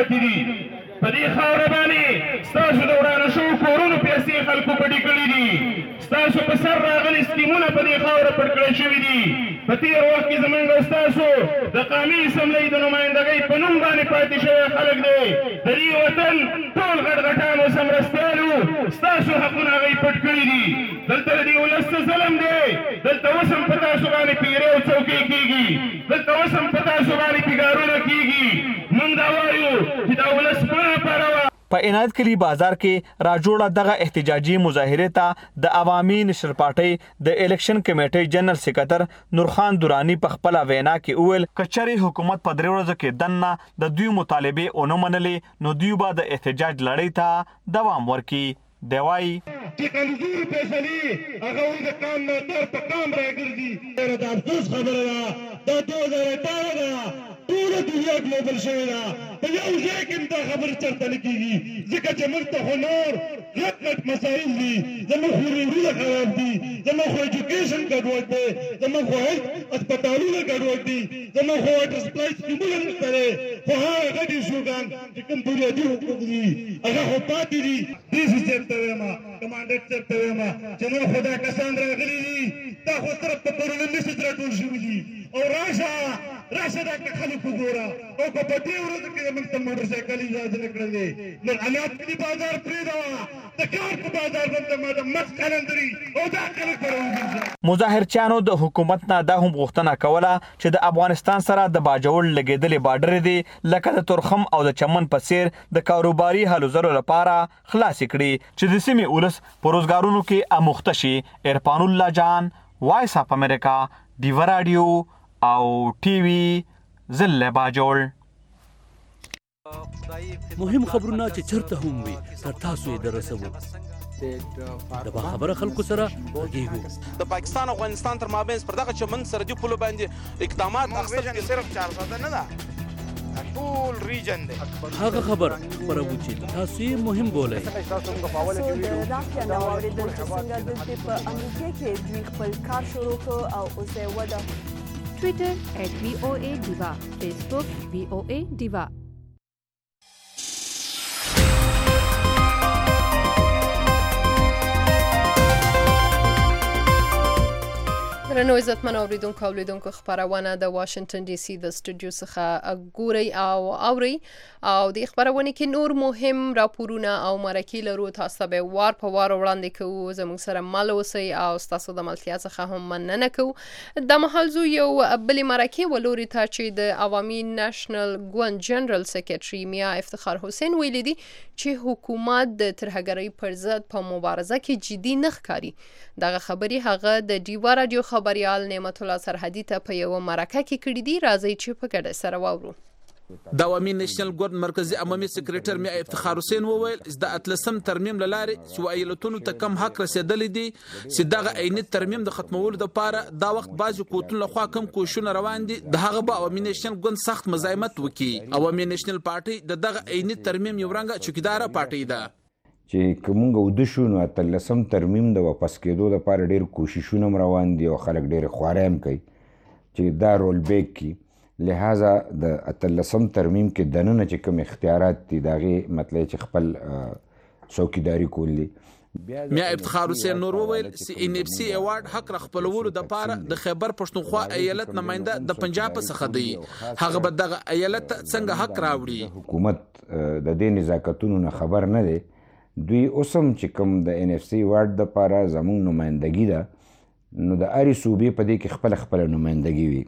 پاتې دي. په دې خاوره باندې ستاسو د ورانه شوو کورونو پیسې خلکو پټې کړي دي. ستاسو په سر راغلي سکیمونه په دې خاوره پټ کړی شوي دي. په تېر وخت کې زموږ او ستاسو د قومي اسمبلۍ د نمایندګۍ په نوم باندې پاتې شوی خلک دی. د دې وطن ټول غټ اوس مرستیالو ستاسو حقونه هغوی پټ کړي دي. دلته د دې ولس څه ظلم دی. دلته اوس هم په تاسو باندې پیرې او څوکۍ کېږي. دلته اوس هم په تاسو باندې پیګارونه کېږي. موږ دا وایو چې دا ولس مه پاروه. په عنایت کلی بازار کې راجوړه دغه احتجاجي مظاهرې ته د عوامي نشر پارټۍ د الیکشن کمیټې جنرال سکرټر نورخان دورانی په خپله وینا کې وویل کچرې حکومت په 3 ورځو کې دننه د دوی مطالبې ونه منلې نو دوی به د احتجاج لړۍ ته دوام ورکړي. دی وایي چې کمزوري فیصلې هغه ولې د قام نه تر په قام راګرځي. د افسوس خبره ده دا 2018 ده. ټوله دنیا ګلوبل شوې ده. په یو ځای کې دا خبره چرته نه کېږي ځکه چې موږ ته خو نور غټ مسایل دي. زموږ خو روډونه خراب دي. زموږ خو ایجوکیشن ګډوډ دی. زموږ خو هسپتالونه ګډوډ دي. زموږ خو واټر سپلای سکیمونه نشته دی. خو هغه غټې شوګان چې کوم بنیادي حقوق دي هغه خو پاتې دي. ډي سي صاحب ته وایم کمانډنټ صاحب ته وایم چې نن خو دا کسان راغلي دي دا خو صرف په پرونه میسج راټول شوي دي. او راشه دا خلک وګوره او په دې ورځو کې موږ ته موټرسایکل اجازه نه کړی دی. نن عنایت کلي بازار پرېږدوه د کار په بازار باندې د مس قلندري او دا خلک به راوګرځي. مظاهرچیانو د حکومت نه دا هم غوښتنه کوله چې د افغانستان سره د باجوړ لګېدلې بارډر دي لکه د تورخم او د چمن په څېر د کاروباري هلو ځلو لپاره خلاصې کړي چې د سیمې ولس په روزګارونو کې اموخته شي. عرفان الله جان، وایس اف امریکا، ډیوه راډیو او ټي وي ضلع باجوړ. مهم خبرونه چې چرته هم وي تر تاسو یې درسوو. د باخبره خلکو سره غږیږو. د پاکستان او افغانستان تر مابین پر دغه چمن سرحدي پولو باندې اقدامات اخیستل صرف 400 نه ده ټول ریجن دی. هغه خبر خبرو چې تاسو یې مهم بولئ. د راکیا نو اوریدل چې څنګه د په امریکا کې دوی خپل کار شروع کړ او اوس یې وده. Twitter @VOA Diva, Facebook VOA Diva. درنو عزتمن اوریدونکو او لیدونکو خبرونه د واشنگټن ډي سي د سټوډیو څخه ګوري او اوري او د خبرونه کې نور مهم راپورونه او مرکې لرو. تاسو به وار په وار وړاندې کوو. زموږ سره مل اوسئ او تاسو د ملتیا څخه هم مننه کوو. د محل زو یو بل مرکې ولوري ته چې د عوامي نېشنل ګوند جنرال سکرټري میا افتخار حسین ویلي دي چې حکومت د ترهګرۍ پر ضد په مبارزه کې جدي نه ښکاري. دغه خبري هغه د ډیوا رادیو خبريال نعمت الله سرحدي ته په یو مرکه کې کړې دي. راځي چې په ګډه سره واورو. د عوامي نېشنل ګوند مرکزی عمومي سکرټر میا افتخار حسین وویل چې د اتلسم ترمیم لاره چې ایالتونو ته کم حق رسیدلې دي چې دغه عیني ترمیم د ختمولو لپاره دا وخت بعضی قوتونو لخوا کم کوششونه روان دي. د هغه به عوامي نېشنل ګوند سخت مزاحمت وکړي. عوامي نېشنل پارټي دغه عیني ترمیم یو رنګه چوکیدار پارټي ده چې کومه ود شو نو اتلسم ترمیم د واپس کېدو لپاره ډېر کوششونه روان دي او خلک ډېر خواریم کوي چې دا رول بیک کی. لہذا د اتلسم ترمیم کې دننه چې کوم اختیارات دي داغه مطلب چې خپل څوکیداری کول دي. میا افتخار حسین نور وویل چې ان اف سی ایوارډ حق رخپلولو د پاره د خیبر پښتونخوا ایالت نماینده د پنجاب څخه دی. هغه به دغه ایالت څنګه حق راوړي. حکومت د دې نزاکتونو نه خبر نه دی. دوی اوسم چې کوم د ان اف سی ایوارډ د پاره زموږ نمائندګي ده نو د اړي صوبې په دې کې خپل نمائندګي وي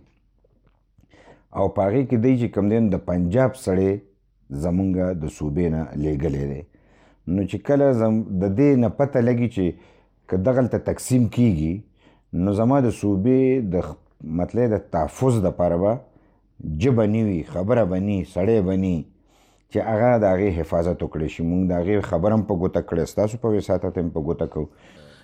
او پاغي کې دی چې کوم دین د پنجاب سړی زمونږ د صوبې نه لېږلی دی. نو چې کله د دې نه پته لګي چې که دغلته تقسیم کیږي نو زما د صوبې د مطلب د تحفظ دپاره به ژبه نه وي، خبره به ني، سړی به ني چې هغه د هغې حفاظت وکړی شي. موږ د هغې خبره هم په ګوته کړې، ستاسو په وساطت هم په ګوته کوو.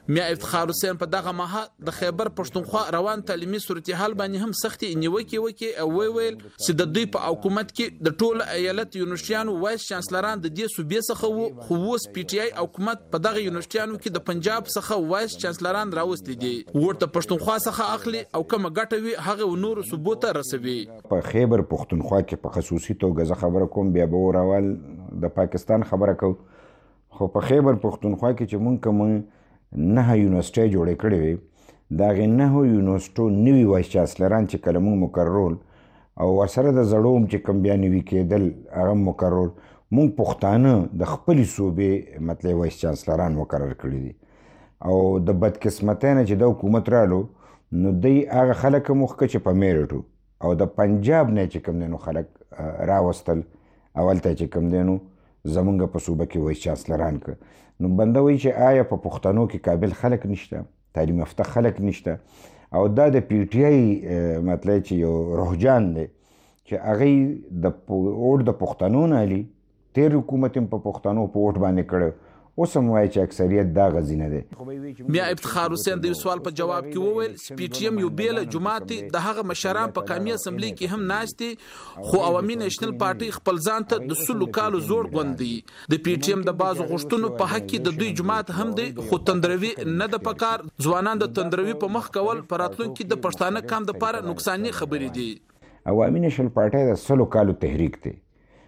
میا افتخار حسین په دغه مهال د خیبر پښتونخوا روان تعلیمي صورتحال باندې هم سختي نیوکه وکي او ویل چې د دوی په حکومت کې د ټول ایالت یونیورسيټانو وایس چانسلران د دې صوبې څخه وو، خو اوس پی ټی آی حکومت په دغه یونیورسيټانو کې د پنجاب څخه وایس چانسلران راوستي دي، ورته پښتونخوا څخه اخلي او کومه ګټه وي هغه نور ثبوت رسوي. په خیبر پښتونخوا کې په خصوصي توګه زه خبره کوم، بیا به راول د پاکستان خبره کو، خو په خیبر پښتونخوا کې چې مونږ کوم 9 یونیورسيټي جوړې کړې وي، دا غي 9 یونیورسيټو نوي وایس چانسلران چې کله مونږ مقررول او ورسره د زړوم چې کوم بیا نوي کېدل هغه مقررول، مونږ پښتانه د خپل صوبې مطلب وایس چانسلران مقرر کړی دي او د بدقسمتۍ نه چې د حکومت رالو نو دوی هغه خلک مخکې چې په میرټو او د پنجاب نه چې کوم دینو خلک راوستل اولته چې کوم دینو زمونږ په صوبه کې وایس چانسلران ک نو بنده وایي چې آیا په پښتنو کې قابل خلک نشته، تعلیم یافته خلک نشته، او دا د پی ټی آی مطلب چې یو روحجان دی چې هغه د اوټ د پښتنو نه علي تیر حکومت په پښتنو په اوټ باندې کړو، اوس هم وایي چې اکثریت دا غزینه دی. میا افتخار حسین د سوال په جواب کې وویل چې پی ټی ایم یو بیل جماعت د هغه مشران په قومي اسمبلی کې هم ناشتي، خو عوامي نېشنل پارټي خپل ځان ته د 100 کالو زوړ غوندي. د پی ټی ایم د بازو غشتونو په حق کې د دوی جماعت هم دی، خو تندروي نه د پکار ځوانان د تندروي په مخ کول پراتلونکو د پښتانه کام د لپاره نقصاني خبرې دي. عوامي نېشنل پارټي د 100 کالو تحریک دی.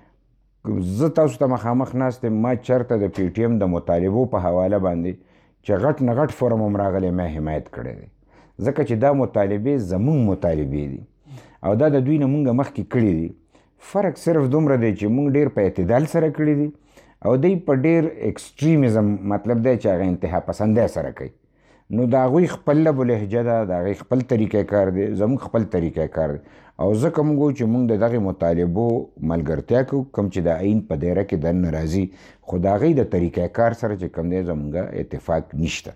زه تاسو ته مخامخ ناست ما چرته د پی ټی ایم د مطالبو په حواله باندې چې غټ نه غټ فورم هم راغلی ما حمایت کړی دی، ځکه چې دا مطالبې زمونږ مطالبې دي او دا د دوی نه مونږ مخکې کړي دي. فرق صرف دومره دی چې مونږ ډېر په اعتدال سره کړي دي او دوی په ډېر ایکسټریمزم مطلب دی چې هغه انتها پسندۍ سره کوي. نو د هغوی خپل لب و لهجه ده، د هغوی خپل طریقه کار دی، زموږ خپل طریقه کار دی او ځکه موږ وایو چې موږ د دغې مطالبو ملګرتیا کوو کوم چې د عین په دایره کې دننه راځي، خو د هغوی د طریقه کار سره چې کوم دی زموږ اتفاق نشته.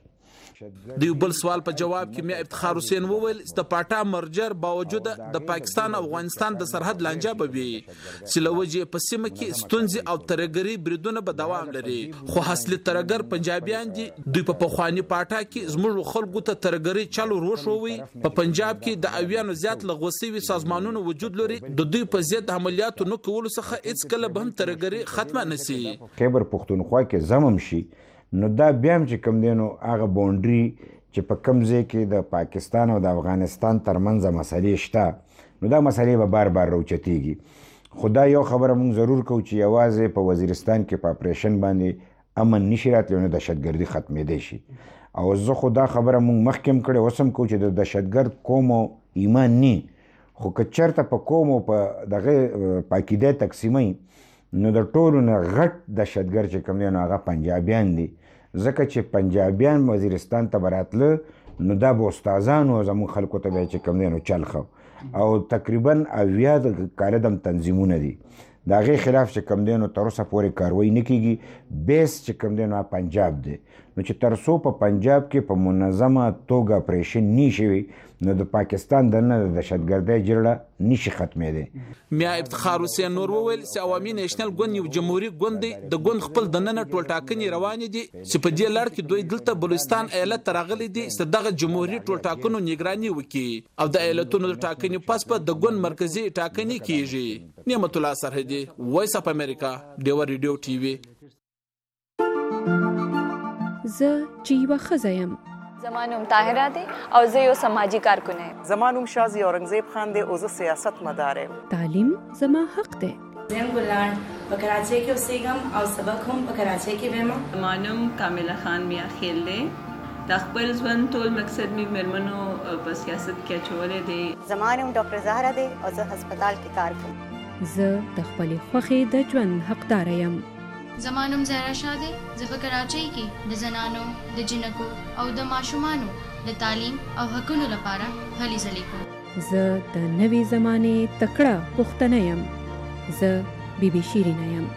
د یو بل سوال په جواب کې میا افتخار حسین وویل چې د پاټا مرجر باوجود د پاکستان او افغانستان د سرحد لانجه به وي چې له وجې په سیمه کې ستونزې او ترهګري بریدونه به دوام لري، خو اصلي ترهګر پنجابیان دي. دوی په پخواني پاټا کې زموږ خلکو ته ترهګري چل وروښوي. په پنجاب کې د اویانو زیات لغوه شوي سازمانونو وجود لري، د دوی په ضد عملیاتو نه کولو څخه هیڅکله به هم ترهګري ختمه نه شي. خیبر پښتونخوا کې زمم شي نو دا بیا هم چې کوم دی نو هغه باونډري چې په کوم ځای کې د پاکستان او د افغانستان ترمنځ مسلې شته نو دا مسلې به بار بار راوچتېږي. خو دا یو خبره موږ ضرور کوو چې یوازې په وزیرستان کې په اپریشن باندې امن نشي راتلی نو دهشتګردي ختمېدی شي. او زه خو دا خبره موږ مخکې هم کړې اوس هم کوو چې د دهشتګرد قوم او ایمان نی، خو که چېرته په قوم او په دغه په عقیده تقسیموي نو د ټولو نه غټ دهشتګرد چې کوم دی نو هغه پنجابیان دي، ځکه چې پنجابیان وزیرستان ته به راتله نو دا به استادانو زموږ خلکو ته به چې کوم دی نو چل خو او تقریبا 80 کاله دم تنظیمونه دي، د هغې خلاف چې کوم دی نو تر اوسه پورې کاروایي نه کېږي. بیس چې کوم دی نو پنجاب دی، نو چې تر څو په پنجاب کې په منظمه توګه اپریشن نه شوي نو د پاکستان دننه د دهشتګردۍ جګړه نشي ختمېدی. میا افتخار حسین نور وویل چې عوامي نېشنل ګوند یو جمهوري ګوند دی، د ګوند خپل دننه ټولټاکنې روانې دي چې په دې لړ کې دوی دلته بلوچستان ایالت ته راغلي دي چې دغه جمهوري ټولټاکنو نگراني وکړي او د ایالتونو د ټاکنې پس په د ګوند مرکزي ټاکنې کیږي. نعمت الله سرحدي، وایس اف امریکا، ډیور ریډیو ټي وي. زه چې یوه ښځه یم. زما نوم طاهره دی او زه یو سماجي کارکن یم. زما نوم شازي اورنګزیب خان دی او زه سیاست مدار یم. تعلیم زما حق دی. زه ګلان په کراچۍ کې اوسېږم او سبق هم په کراچۍ کې وایم. زما نوم کامله خان میا خیل دی. د خپل ژوند ټول مقصد مې مېرمنو په سیاست کې اچولی دی. زما نوم ډاکټر زهره دی او زه هسپتال کې کار کوم. زه د خپلې خوښې د ژوند حقداره یم. زما نوم زهرا شاه دی. زه په کراچۍ کې د زنانو، د جنکو او د ماشومانو د تعلیم او حقونو لپاره هلې ځلې کوم. زه د نوې زمانې تکړه پښتنه یم. زه بی بی شیرینه یم.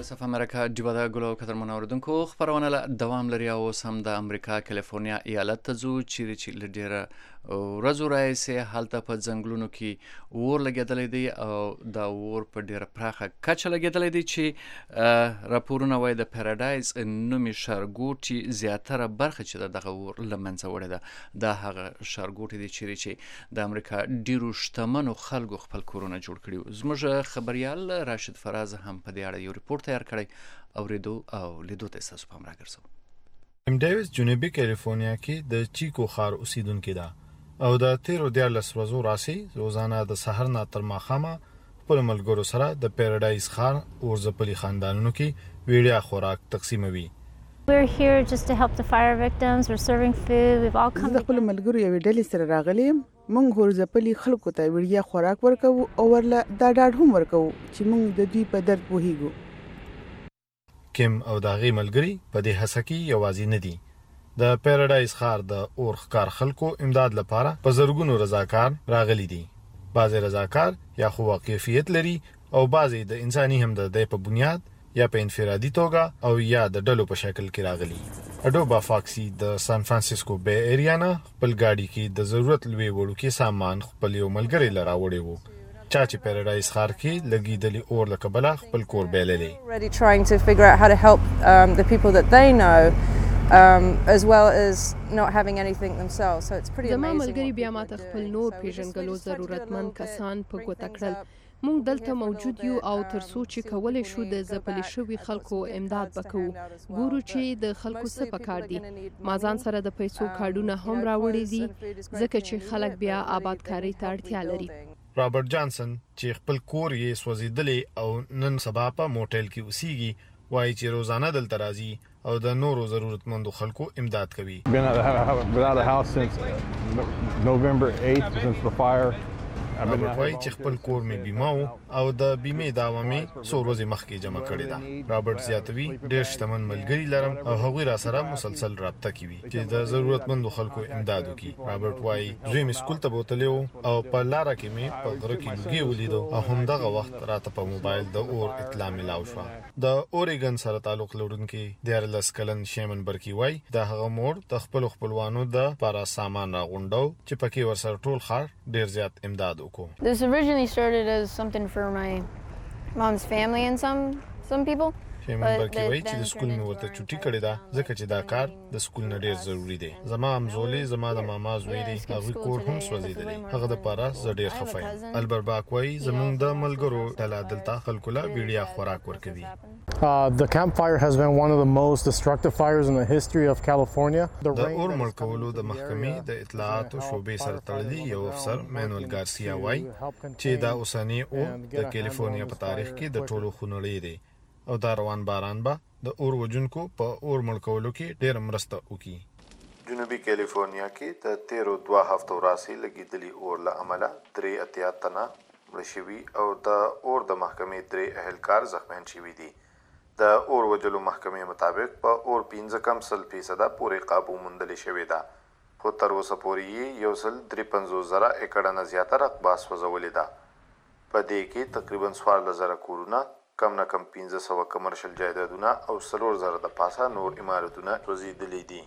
وایس اف امریکا ډیوه د ګلو قدرمن اوریدونکو خبرونه له دوام لري او سم د امریکا کالیفورنیا ایالت ته ځو چې لډیره ورځو راځي هلته په ځنګلونو کې اور لګیدلې دي او دا اور په ډیره پراخه کچه لګیدلې دي چې راپورونه وایي د پیراډایز نومي ښارګوټي زیاتره برخه چې دغه اور لمنځه وړي ده دا هغه ښارګوټي دي چې د امریکا ډیرو شتمنو خلکو خپل کورونه جوړ کړي. زموږ خبريال راشد فراز هم په دې اړه یو ریپورت تیار کړی اوریدو او لیدو ته تاسو پام راګرځو. ام ډیویس جنوبي کالیفورنیا کې د چیکو ښار اوسیدونکو ده او د 13 ورځو راسي روزانه د سحر نه تر ماښامه خپل ملګرو سره د پیراډایز ښار او ځپلي خاندانونو کې ویډیا خوراک تقسیموي. We're here just to help the fire victims. We're serving food. We've all come. زه خپل ملګرو یو ډلې سره راغلی یم. موږ ورځپلي خلکو ته ویډیا خوراک ورکوو او ورله دا ډاډ هم ورکوو چې موږ د دوی په درد پوهیږو. کیم او د هغې ملګري په دې هڅه کې یوازې نه دي. د پیراډایز ښار د اور ښکار خلکو امداد لپاره په زرګونو رضاکار راغلي دي. بعضې رضاکار یا خو واقفیت لري او بعضې د انساني همدردۍ په بنیاد یا په انفرادي توګه او یا د ډلو په شکل کې راغلي. اډوبا فاکسي د سان فرانسیسکو بے ایریا نه خپل ګاډي کې د ضرورت لوی وړوکي سامان خپل یو ملګری له راوړی وو. چا چې پیراډایز ښار کې لګېدلي اور له کبله خپل کور بایللی. Already trying to figure out how to help the people that they know as well as not having anything themselves. So it's pretty amazing. زما ملګری بیا ماته خپل نور پیژنګلو ضرورتمند کسان په ګوته کړل. مونږ دلته موجود یو او تر څو چې کولای شو د ځپلي شوي خلکو امداد وکړو. ګورو چې د خلکو څه پکار دي. ما ځان سره د پیسو کارډونه هم راوړي دي ځکه چې خلک بیا آبادکاري ته اړتیا لري. رابرټ جانسن چې خپل کور یې سوځېدلی او نن سبا په موټل کې اوسیږي وایي چې روزانه دلته راځي او د نورو ضرورتمندو خلکو امداد کوي. Without a house since November 8th since the fire. رابرټ وایي چې خپل کور مې بیمه او د بیمې دعوه مې څو ورځې مخکې جمع کړې ده. رابرټ زیاتوي ډېر شتمن ملګري لرم او هغوی را سره مسلسل رابطه کوي چې د ضرورتمندو خلکو امداد وکړي. رابرټ وایي زوی مې سکول ته بوتلی و او په لاره کې مې په غره کې لوګي ولیدو او همدغه وخت راته په موبایل د اور اطلاع میلاو شوه. د اوریګن سره تعلق لرونکي 14 کلن شیمن برکي وایي د هغه مور د خپلو خپلوانو د لپاره سامان راغونډو چې پکې ورسره ټول ښار ډېر زیات امداد. This originally started as something for my mom's family and some people. شیمن برکي وایي چې د سکول مې ورته چوټي کړې ده ځکه چې دا کار د سکول نه ډېر ضروري دی. زما همزولې زما د ماما زوی دی هغوی کور هم سوځېدلی. هغه دپاره زه ډېر خفه یم. البرباک وایي زموږ د ملګرو ډله دلته خلکو له ویډیا خوراک ورکوي. The campfire has been one of the most destructive fires in the history of California. د اور مړ کولو د محکمې د اطلاعاتو شعبې سره تړلي یو افسر مانویل ګارسیا وایي چې دا اوسنی اور د کالیفورنیا په تاریخ کې د ټولو خونړی دی او دا روان باران به د اور وجونکو په اور مړ کولو کې ډېره مرسته وکړي. جنوبي کالیفورنیا کې د 2 هفتو راسي لګېدلي اور له امله 83 تنه مړه شوي او د اور د محکمې 3 اهلکار زخمیان شوي دي. د اور وجلو محکمې مطابق په اور 15% پورې قابو موندلې شوې ده خو تر اوسه پورې یې 153,000 ایکړه نه زیاته رقبه سوځولې ده. په دې کې تقریبا 14,000 کورونه کم نه کم 1500 کمرشل جایدادونه او 4,000 د پاسه نور عمارتونه سوځېدلي دي.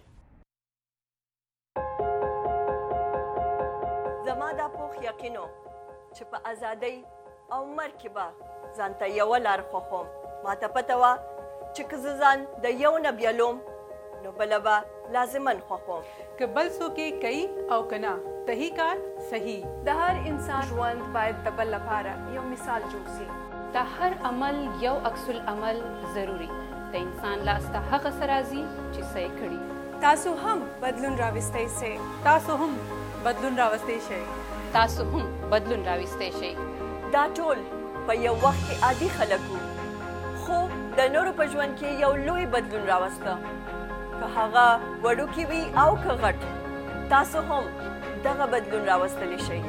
زما دا پوخ یقینو چې په ازادۍ او مرګ کې به ځان ته یوه لار خوښوم. ما ته پته وه چې که زه ځان د یو نه بیلوم نو بله به لازمن خوښوم. که بل څوک یې کوي او که نه صحیح کار صحیح. د هر انسان ژوند باید د بل لپاره یو مثال جوړ شي. د هر عمل یو عکس العمل ضروری. د انسان لاس ته هغه څه راځي چې څه یې کړي. تاسو هم بدلون راوستی شئ. تاسو هم بدلون راوستی شئ. تاسو هم بدلون راوستی شئ. دا ټول په یو وخت کې عادي خلک وو خو د نورو په ژوند کې یو لوی بدلون راوسته. که هغه وړوکی وي او که غټ تاسو هم دغه بدلون راوستلی شئ.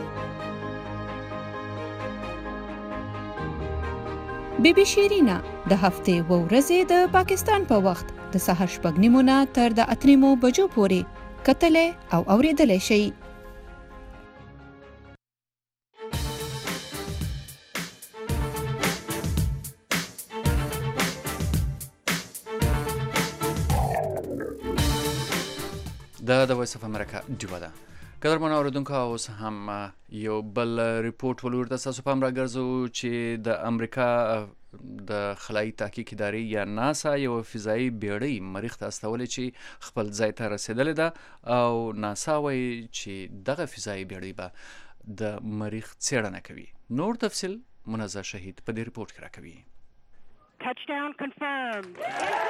بی بی شیرینا د هفتې و ورځې د پاکستان په وخت د سهار 6:30 تر د 8 بجو پورې کتلې او اوریدلې شي. د وایس اف امریکا ډیوه ده. قدرمن اوریدونکو اوس هم یو بل ریپورت ولور د تاسو پام راګرځو چې د امریکا د خلایي تحقیق ادارې یا ناسا یو فضایي بیړۍ مریخ ته استولې چې خپل ځای ته رسیدلې ده او ناسا وایي چې دغه فضایي بیړۍ به د مریخ څېړنه کوي. نور تفصیل منزه شهید په دې ریپورت کې راکوي. Touchdown confirmed.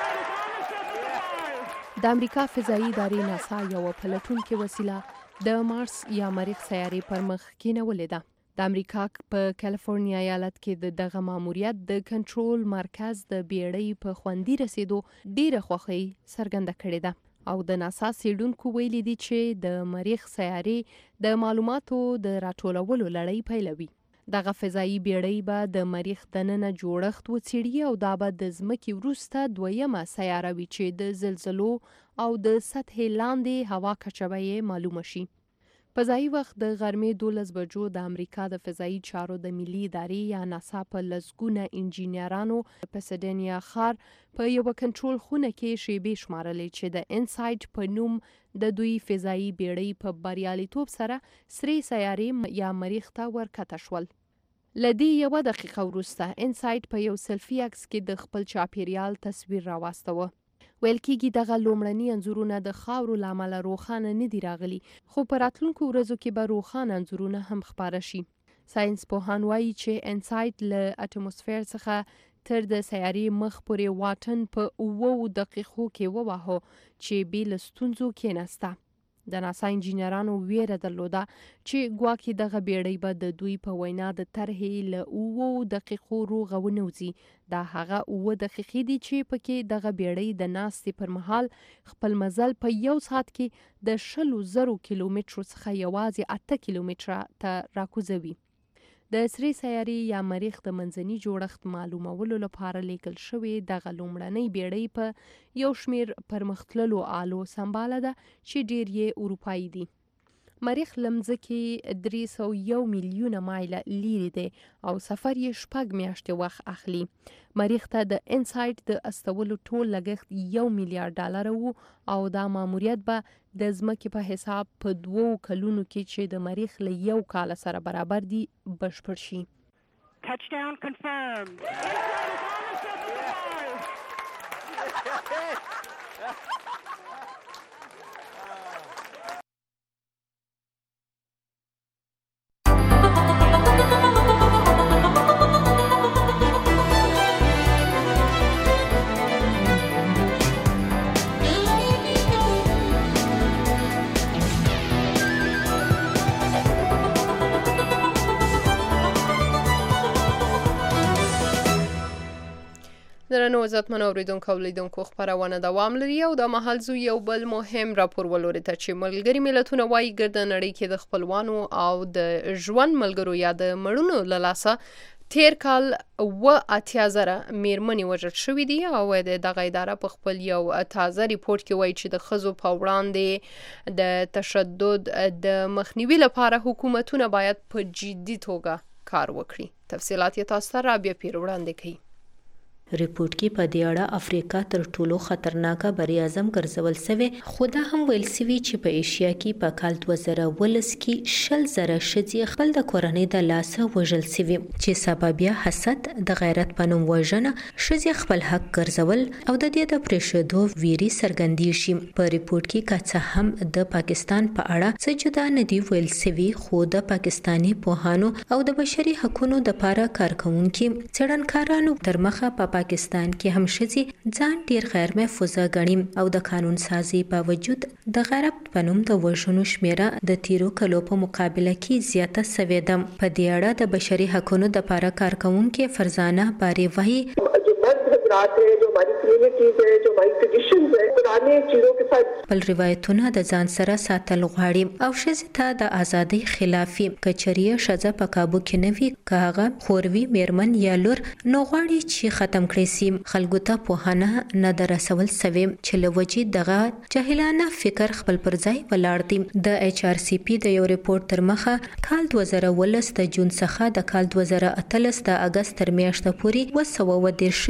د امریکا فضایي ادارې ناسا یو پلټونکې وسیله د مارس یا مریخ سیارې پر مخ کېنولې ده. د امریکا په کالیفورنیا ایالت کې دغه ماموریت د کنټرول مرکز د بیړۍ په خوندي رسیدو ډیره خوښي څرګنده کړې ده او د ناسا څېړونکو ویلي دي چې د مریخ سیارې د معلوماتو د راټولولو لړۍ پیلوي. دغه فضایي بیړۍ به د مریخ دننه جوړښت وڅېړي او دا به د ځمکې وروسته دویمه سیاره وي چې د زلزلو او د سطحې لاندې هوا کچه به یې معلومه شي. په ځایي وخت د غرمې 12 بجو د امریکا د فضایي چارو د ملي ادارې یا ناسا په لسګونه انجینرانو پسډینیا ښار په یوه کنټرول خونه کې شیبې شمارلې چې د انسایټ په نوم د دوی فضایي بیړۍ په بریالیتوب سره سرې سیارې یا مریخ ته ورکته شول. له دې یوه دقیقه وروسته انسایټ په یو سلفي عکس کې د خپل چاپیریال تصویر راواستوه. ویل کېږي دغه لومړني انځورونه د خاورو له امله روښانه نه دي راغلي، خو په راتلونکو ورځو کې به روښانه انځورونه هم خپاره شي. ساینس پوهان وایي چې انسایټ له اټموسفیر څخه تر د سیارې مخ پورې واټن په 7 دقیقو کې وواهه چې بې له ستونزو کېناسته. د ناسا انجینرانو ویره درلوده چې ګواکې دغه بیړۍ به د دوی په وینا د طرحې له 7 دقیقو روغه ونوځي. دا هغه 7 دقیقې دي چې پکې دغه بیړۍ د ناستې پر مهال خپل مزل په یو ساعت کې د 100,000 کیلومترو څخه یوازې 8 کیلومتره ته راکوزوي. د سرې سیارې یا مریخ د منځني جوړښت معلومولو لپاره لیکل شوې دغه لومړنۍ بیړۍ په یو شمیر پرمختللو آلو سمباله ده چې ډیر یې اروپایي دي. مریخ له مځکې 301 میلیونه مایله لیرې دی او سفر یې 6 میاشتې وخت اخلي. مریخ ته د انسایټ د استولو ټول لګښت $1 میلیارډ وو او دا ماموریت به د ځمکې په حساب په 2 کلونو کې چې د مریخ له 1 کال سره برابر دي بشپړ شي. Touchdown confirmed. درنو عزتمنو اوریدونکو او لیدونکو خبرونه دوام لري او د مهال زو یو بل مهم راپور ولوري ته چې ملګری ملتونه وايي ګرد نړۍ کې د خپلوانو او د ژوند ملګرو یا د مړونو له لاسه تیر کال 80,000 میرمنې وژل شوې دي او دغه اداره په خپل یو تازه ریپورت کې وایي چې د ښځو په وړاندې د تشدد د مخنیوي لپاره حکومتونه باید په جدي توګه کار وکړي. تفصیلات یې تاسو ته رابعه پیر وړاندې کوي. ریپورت کې په دې اړه افریقا تر ټولو خطرناکه بری اعظم ګرځول شوی، خو دا هم ویل شوی چې په ایشیا کې په کال 2019 کې 10,000 ښځې خپل د کورنۍ د لاسه وژل شوي چې سبب یې حسد د غیرت په نوم وژنه، ښځې خپل حق ګرځول او د دې د پرېښودو ویري څرګندېږي. په ریپورت کې که څه هم د پاکستان په اړه څه جدا نه دي ویل شوي، خو د پاکستاني پوهانو او د بشري حقوقو لپاره کارکونکي څېړنکارانو تر مخه په پاکستان کې هم ښځې ځان ډیر غیر محفوظه ګڼي او د قانون سازي باوجود د غیرت په نوم د وژنو شمیره د تیرو کلو په مقابله کې زیاته شوې ده. په دې اړه د بشري حقوقو لپاره کارکونکي فرزانه باری وایي जो हमारी कम्युनिटीज है, जो हमारी ट्रेडिशंस है, पुराने चीजों के साथ خپل روایتونه د ځان سره ساتل غواړي او ښځې ته د ازادۍ خلافي کچري ښځه په کابو کې نه وي که هغه خوروي میرمن یا لور نو غواړي چې ختم کړي سي. خلکو ته پوهانه نه درسول سوي چې لوجي دغه جاهلانه فکر خپل پر ځای ولاړ دي. د HRCP د یو ریپورت تر مخه کال 2019 د جون څخه د کال 2018 د اگست تر میاشتې پورې 210 ښځې د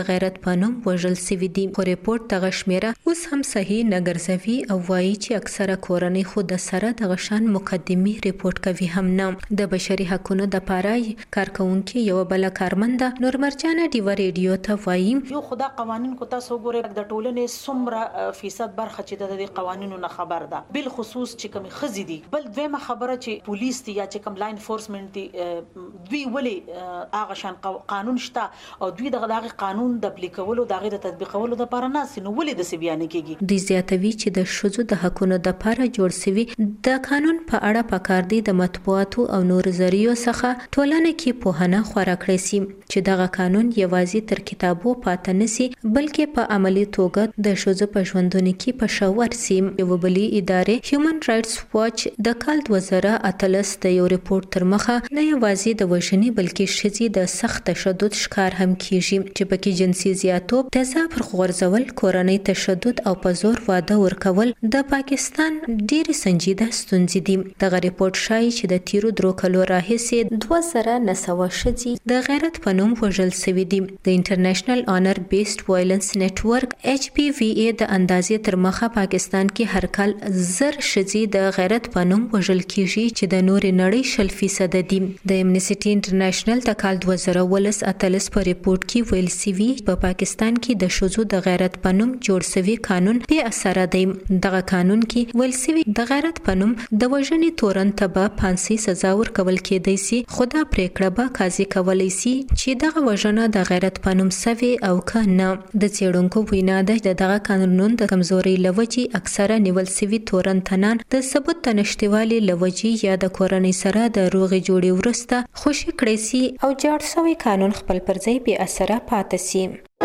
غیرت په نوم وژل سوي دي. خو ریپورت دغه شمیره اوس هم صحیح نه ګرځوي او وایي چې اکثره کورنۍ خو د سره دغه شان مقدمي ریپورت کوي هم نه. د بشري حقونو د پاره کارکونکي یو بل کارمنده نورمرجان ډیو ریډیو ته وایي یو خدا قوانین کو تاسو ګورئ د ټولنې څومره فیصد برخه چې د قوانینو نه خبر ده بل خصوص چې کوم خزي دي. بل دویمه خبره چې پولیس دي یا چې کوم لاین انفورسمنت دي دوی ولي هغه شان قانون شته او دوی دغه قانون د اپلیکولو دغه د تطبیقولو د لپاره نه سينو ولي د بیان کیږي. د زیاتوي چې د شذو د حقونو د لپاره جوړ شوی د قانون په اړه پکار دي د مطبوعاتو او نور ذریعو څخه ټولنه کې پوهنه خورا کړی سي چې دغه قانون یوازې تر کتابو پاتې نسی بلکې په عملی توګه د شذو په ژوندونه کې په شاور سیم. یو بلی ادارې هیومن رائټس واچ د کال 2018 د یو ریپورت تر مخه نه یوازې د وژنې بلکې شذي د سخت تشدد شکار هم کیږي چې پکې جنسي زیاتوب، تیزاب غورځول، کورنۍ تشدد او په زور واده ورکول د پاکستان ډېر سنجیده ستونزې دي. دغه ریپورت ښایي چې د تیرو درو کلو راهیسې 2900 شذي د غیرت په نوم وژل شوي دي. د انټرنیشنل آنر بیسډ وایلنس نیټورک HPVA د اندازې تر مخه پاکستان کې هر کال 1000 شذي د غیرت په نوم وژل کیږي چې د نورې نړۍ 0% دي. د امنیسټي انټرنیشنل د کال 2018 په ریپورت کې ویل سوي په پاکستان کې د شذو د غیرت په نوم جوړ شوی قانون بې اثر دی. دغه قانون کې ویل سوي د غیرت په نوم د وژنې تورن ته به پانسي سزا ورکول کېدای سي، خو دا پریکړه به قاضي کولی سي چې دغه وژنه د غیرت په نوم سوي او که نه. د څېړونکو وینا ده چې دغه قانون د کمزوري لوجې اکثره نیول سوي تورن تنان د ثبوت تنشتوالي لوجې یا د کورنۍ سره د روغې جوړې ورسته خوشي کړی سي او جوړ شوی قانون خپل پر ځای بې اثره پاتې سي.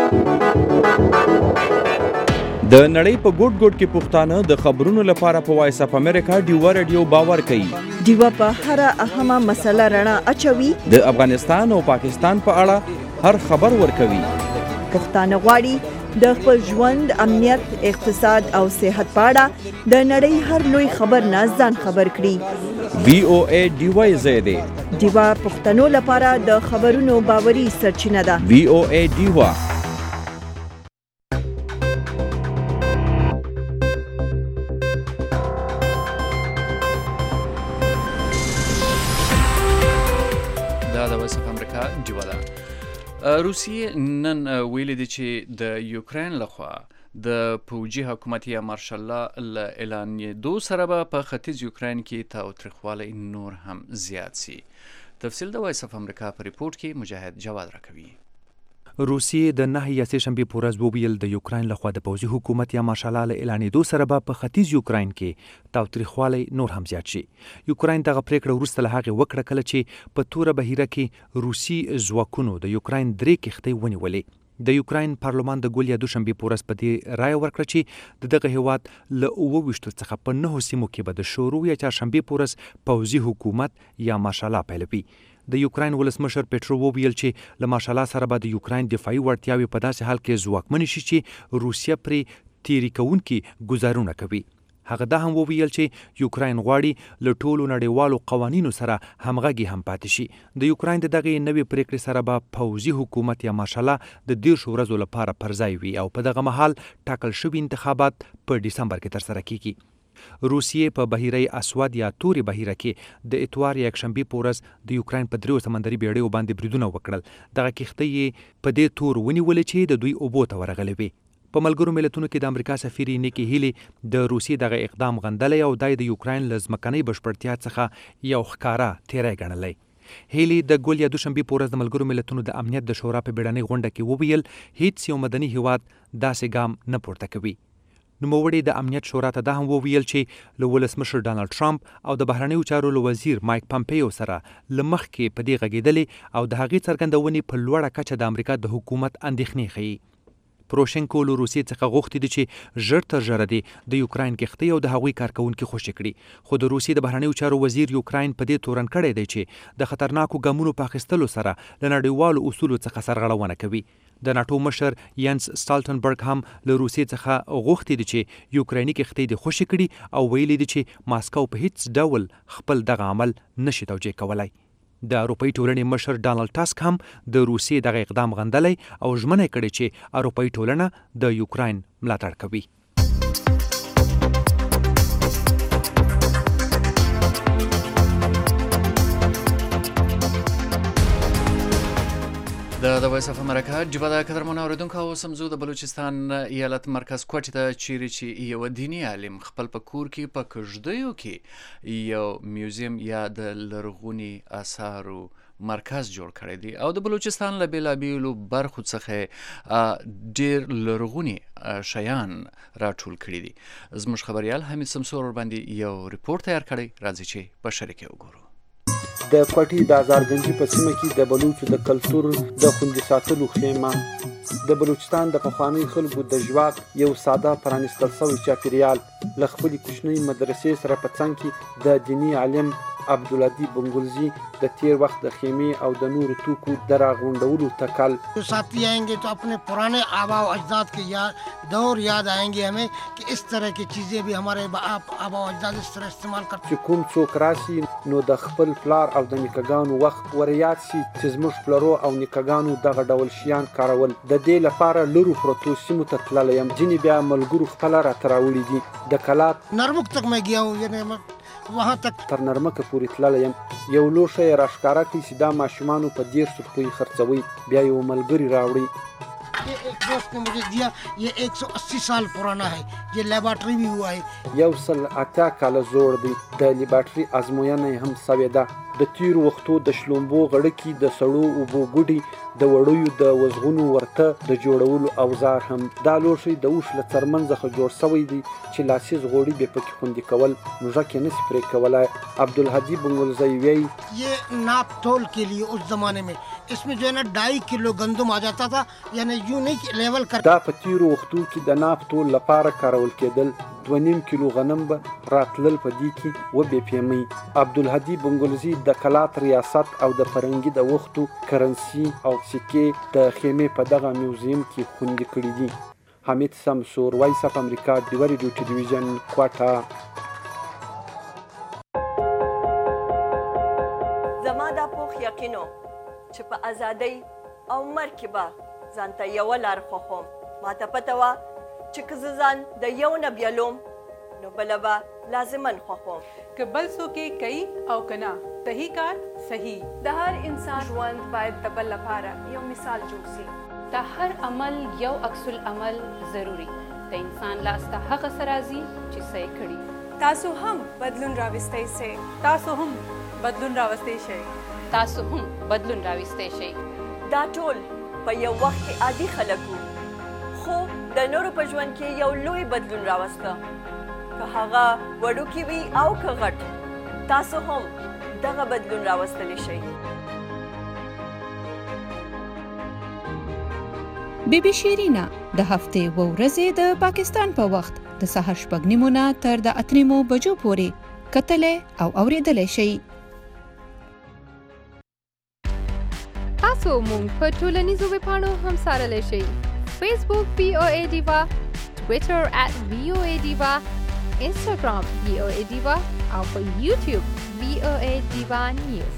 د نړۍ په ګوټ ګوټ کې پښتانه د خبرونو لپاره په وایس اف امریکا ډیو ریډیو باور کوي. ډیو په هر اهمه مسله رڼا اچوي. د افغانستان او پاکستان په اړه هر خبر ورکوي. پښتانه غواړي د خپل ژوند، امنیت، اقتصاد او صحت په اړه د نړۍ هر لوی خبر نه ځان خبر کړي. VOA ډیو زیاده ډیو پښتنو لپاره د خبرونو باوري سرچینه ده. VOA ډیو روسیې نن ویلي دي چې د یوکرين لخوا د پوجي حکومت یا مارشال الله له اعلانېدو سره به په ختیځ یوکرين کې تاوتریخوالی نور هم زیات سي. تفصیل د وایس اف امریکا په ریپورت کې مجاهد جواد راکوي. روسیې د 9 یا 3 شنبې په ورځ وویل د یوکرين لخوا د پوځي حکومت یا مارشال الله اعلانېدو سره به په ختیځ یوکرين کې تاوتریخوالی نور هم زیات شي. یوکرين دغه پریکړه وروسته له هغې وکړه کله چې په توره بهیره کې روسي ځواکونو د یوکرين 3 کښتۍ ونیولې. د یوکرين پارلمان د ګول یا دوشنبې په ورځ په دې رایه ورکړه چې دغه هیواد له 29 څخه په 9 سیمو کې به د شورو یا چهارشنبې په ورځ پوځي حکومت یا مارشال الله پیلوي. د یوکرين ولسمشر پیټرو وویل چې له مارشال الله سره به د یوکرين دفاعي وړتیاوې په داسې حال کې ځواکمنې شي چې روسیه پرې تیری کوونکي ګزارونه کوي. هغه دا هم وویل چې یوکرين غواړي له ټولو نړیوالو قوانینو سره همغږي هم پاتې شي. د یوکرين د دغه نوې پریکړې سره به پوځي حکومت یا مارشال الله د 10 ورځو لپاره پر ځای وي او په دغه مهال ټاکل شوي انتخابات په ډسمبر کې ترسره کیږي. روسیې په بحیره اسود یا توري بحیره کې د اتوار یا یکشنبې په ورځ د یوکرين په 3 سمندري بیړیو باندې بریدونه وکړل. دغه کښتۍ په دې تور ونیولې چې د دوی اوبو ته ورغلې وي. په ملګرو ملتونو کې د امریکا سفیر نیکی هیلی د روسیې دغه اقدام غندلی او دای د یوکرين له ځمکنۍ بشپړتیا څخه یو ښکاره تیری ګڼلی. هیلی د ګول یا دوشنبې په ورځ د ملګرو ملتونو د امنیت د شورا په بیړنۍ غونډه کې وویل هیڅ یو مدني هیواد داسې ګام نه پورته کوي. نوموړي د امنیت شورا ته دا هم وویل چې له ولسمشر ډانلډ ټرمپ او د بهرنیو چارو له وزیر مایک پامپیو سره له مخکې په دې غږېدلې او د هغې څرګندونې په لوړه کچه د امریکا د حکومت اندېښنې ښیي. پروشنکو له روسیې څخه غوښتي دي چې ژر تر ژره د یوکرين کښتۍ او د هغوی کارکونکي خوشي کړي. خو د روسیې د بهرنیو چارو وزیر یوکرين په دې تورن کړی دی چې د خطرناکو ګامونو په اخیستلو سره له نړیوالو اصولو څخه سرغړونه کوي. د ناټو مشر ینس سټالټنبرګ هم له روسیې څخه غوښتي دي چې یوکريني کښتۍ د خوشي کړي او ویلي دي چې ماسکو په هیڅ ډول خپل دغه عمل نشي توجیه کولای. د اروپאי ټولنې مشر ډانلډ ټاسک هم د روسیې دغه اقدام غندلی او ژمنه کړې چې اروپאי ټولنه د یوکراین ملاتړ کوي. د وایس اف امریکا جبه د قدرمنو اوریدونکو او سمزو د بلوچستان ایالت مرکز کوټ ته چیرې چې یو دینی عالم خپل په کور کې په کژدیو کې یو میوزیم یا د لرغوني آثارو مرکز جوړ کړی دی او د بلوچستان له بیلابیلو برخو څخه ډیر لرغوني شیان راټول کړي دي. زموږ خبريال حمید سمسور باندې یو ریپورت تیار کړی، راځي چې په شریکه وګورو. د کوټي د ازارګنجي په سیمه کې د بلوچو د کلتور د خوندي ساتلو خیمه د بلوچستان د پخواني خلکو د ژواک یو ساده پرانیستل شوی چاپیریال له خپلې کوچنۍ مدرسې سره په څنګ کې د دیني عالم عبدالهادي بنگلزی د تیر وخت د خیمې او د نورو توکو د راغونډولو تکل. ساتھی آئیں گے تو اپنے پرانے آبا و اجداد کے دور یاد آئیں گے ہمیں کہ اس طرح کی چیزیں بھی ہمارے آبا و اجداد اس طرح استعمال کرتے. چې کوم څوک راشي نو د خپل پلار او د نیکګانو وخت وريات شي چې زموږ پلارو او نیکګانو دغه ډول شیان کارول. د دې لپاره لرو پروتو سیمو ته تللی یم، ځینې بیا ملګرو خپله راته راوړي دي. د کلات نرمک تک میں گیا ہوں، یعنی وہاں تک تر نرمکه پورې تللی یم. یو لوښی یې راښکاره کړي چې دا ماشومانو په 150 روپۍ خرڅوي. بیا یو ملګري راوړي. ایک دوست نے مجھے دیا، یہ 180 سال پرانا ہے، یہ لیبارٹری بھی ہوا ہے. 108 کاله زوړ دی. د لیبارټري ازموینه هم سوې ده. د تیرو وختو د شلومبو غړکې، د سړو اوبو ګوډي، د وړیو د وزغونو ورته د جوړولو اوزار هم. دا لوښی د اوښ له څرمن څخه جوړ شوی دی چې لاسیز غوړي به پکې خوندي کول موږک یې نشي پرې کولی. عبدالهادي بنگلزی وایي یہ ناپ تول کے لیے اس زمانے میں اس میں جو ہے نا 2.5 کلو گندم آ جاتا تھا، یعنی یوں نہیں کہ لیول کر. دا په تیرو وختو کې د ناپ تول لپاره کارول کېدل. 2.5 کیلو غنم به راتلل په دې کې و بې پیمي. عبدالهادي بنگلزی د کلات ریاست او د فرنګي د وختو کرنسي او سکې د خیمې په دغه میوزیم کې خوندي کړي دي. حمید سمسور، وایس اف امریکا، ډیوه ریډیو ټلویزیون، کوټه. زما دا پوخ یقینو چې په ازادۍ او مرګ کې به ځان ته یوه لار خوښوم. ماته پته وه چې که زه ځان د یو نه بیلوم نو بله به لازمن خوښوم. که بل څوک یې کوي او که نه، صحیح کار صحیح. د هر انسان ژوند باید د بل لپاره یو مثال جوړ سي. د هر عمل یو عکس العمل ضروری. د انسان لاسته هغه څه راځي چې څه یې کړي. تاسو هم بدلون راوستی سئ. تاسو هم بدلون راوستی شئ. تاسو هم بدلون راوستی شئ. دا ټول په یو وخت کې عادي خلک وو، خو د نورو په ژوند کې یو لوی بدلون راوسته. که هغه وړوکی وي او که غټ، تاسو هم دغه بدلون راوستلی شئ. بیبي شیرینا د هفتې و ورځې د پاکستان په وخت د سهار 6:30 نه تر د 8 بجو پورې کتلې او اوریدلې شي. تاسو مونږ په ټولنیزو ویبپاڼو هم سارلی شئ. فیسبوک VOA Diva، ټویټر @VOA Diva، انسټاګرام VOA Diva او په یوټیوب VOA Diva News.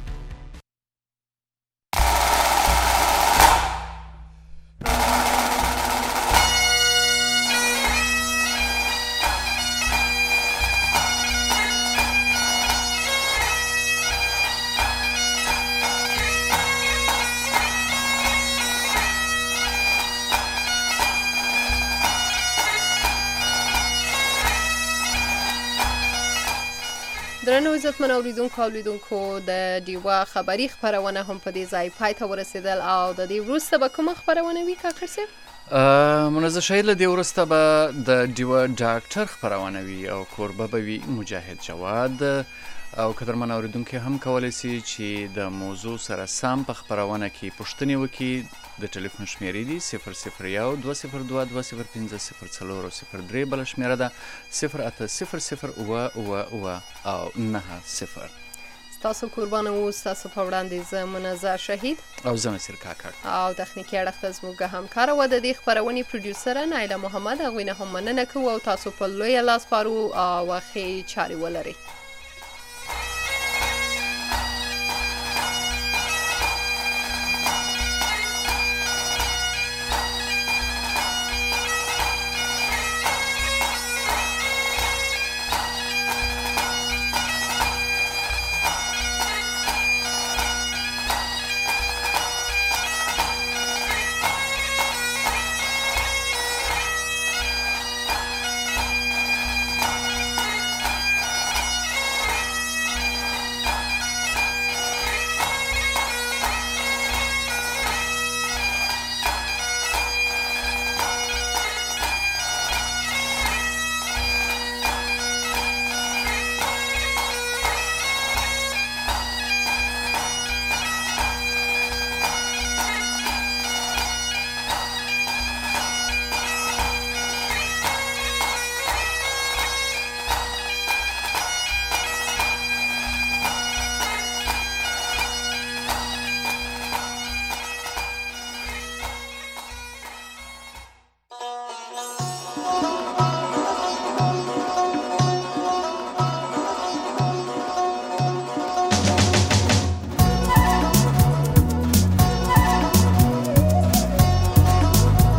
درنو عزتمن اوریدونکو او لیدونکو، د ډیوا خبری خبرونه هم په دې ځای پای ته ورسېدل او د دې وروسته به کومه خبرونه وي کاکړ صاحب؟ منزه شهید له دې وروسته به د ډیوا ډاکټر خبرونه وي او کوربه به وي مجاهد جواد. او قدرمن اوریدونکو هم کولی شي چې د موضوع سره سم په خبرونه کې پوښتنې وکړي. د ټلیفون شمیرې دي 001 202 205 0403 بل شمیره ده 08000 او 90. تاسو قربان اوس. تاسو په وړاندې زه منزه شهید او زه نصیر کاکړ او تخنیکي اړخ ته زموږ همکاره وه د دې خپرونې پروډیوسره نایله محمد. هغوی نه هم مننه کوو او تاسو په لویه لاس پارو او ښې چارې ولرئ.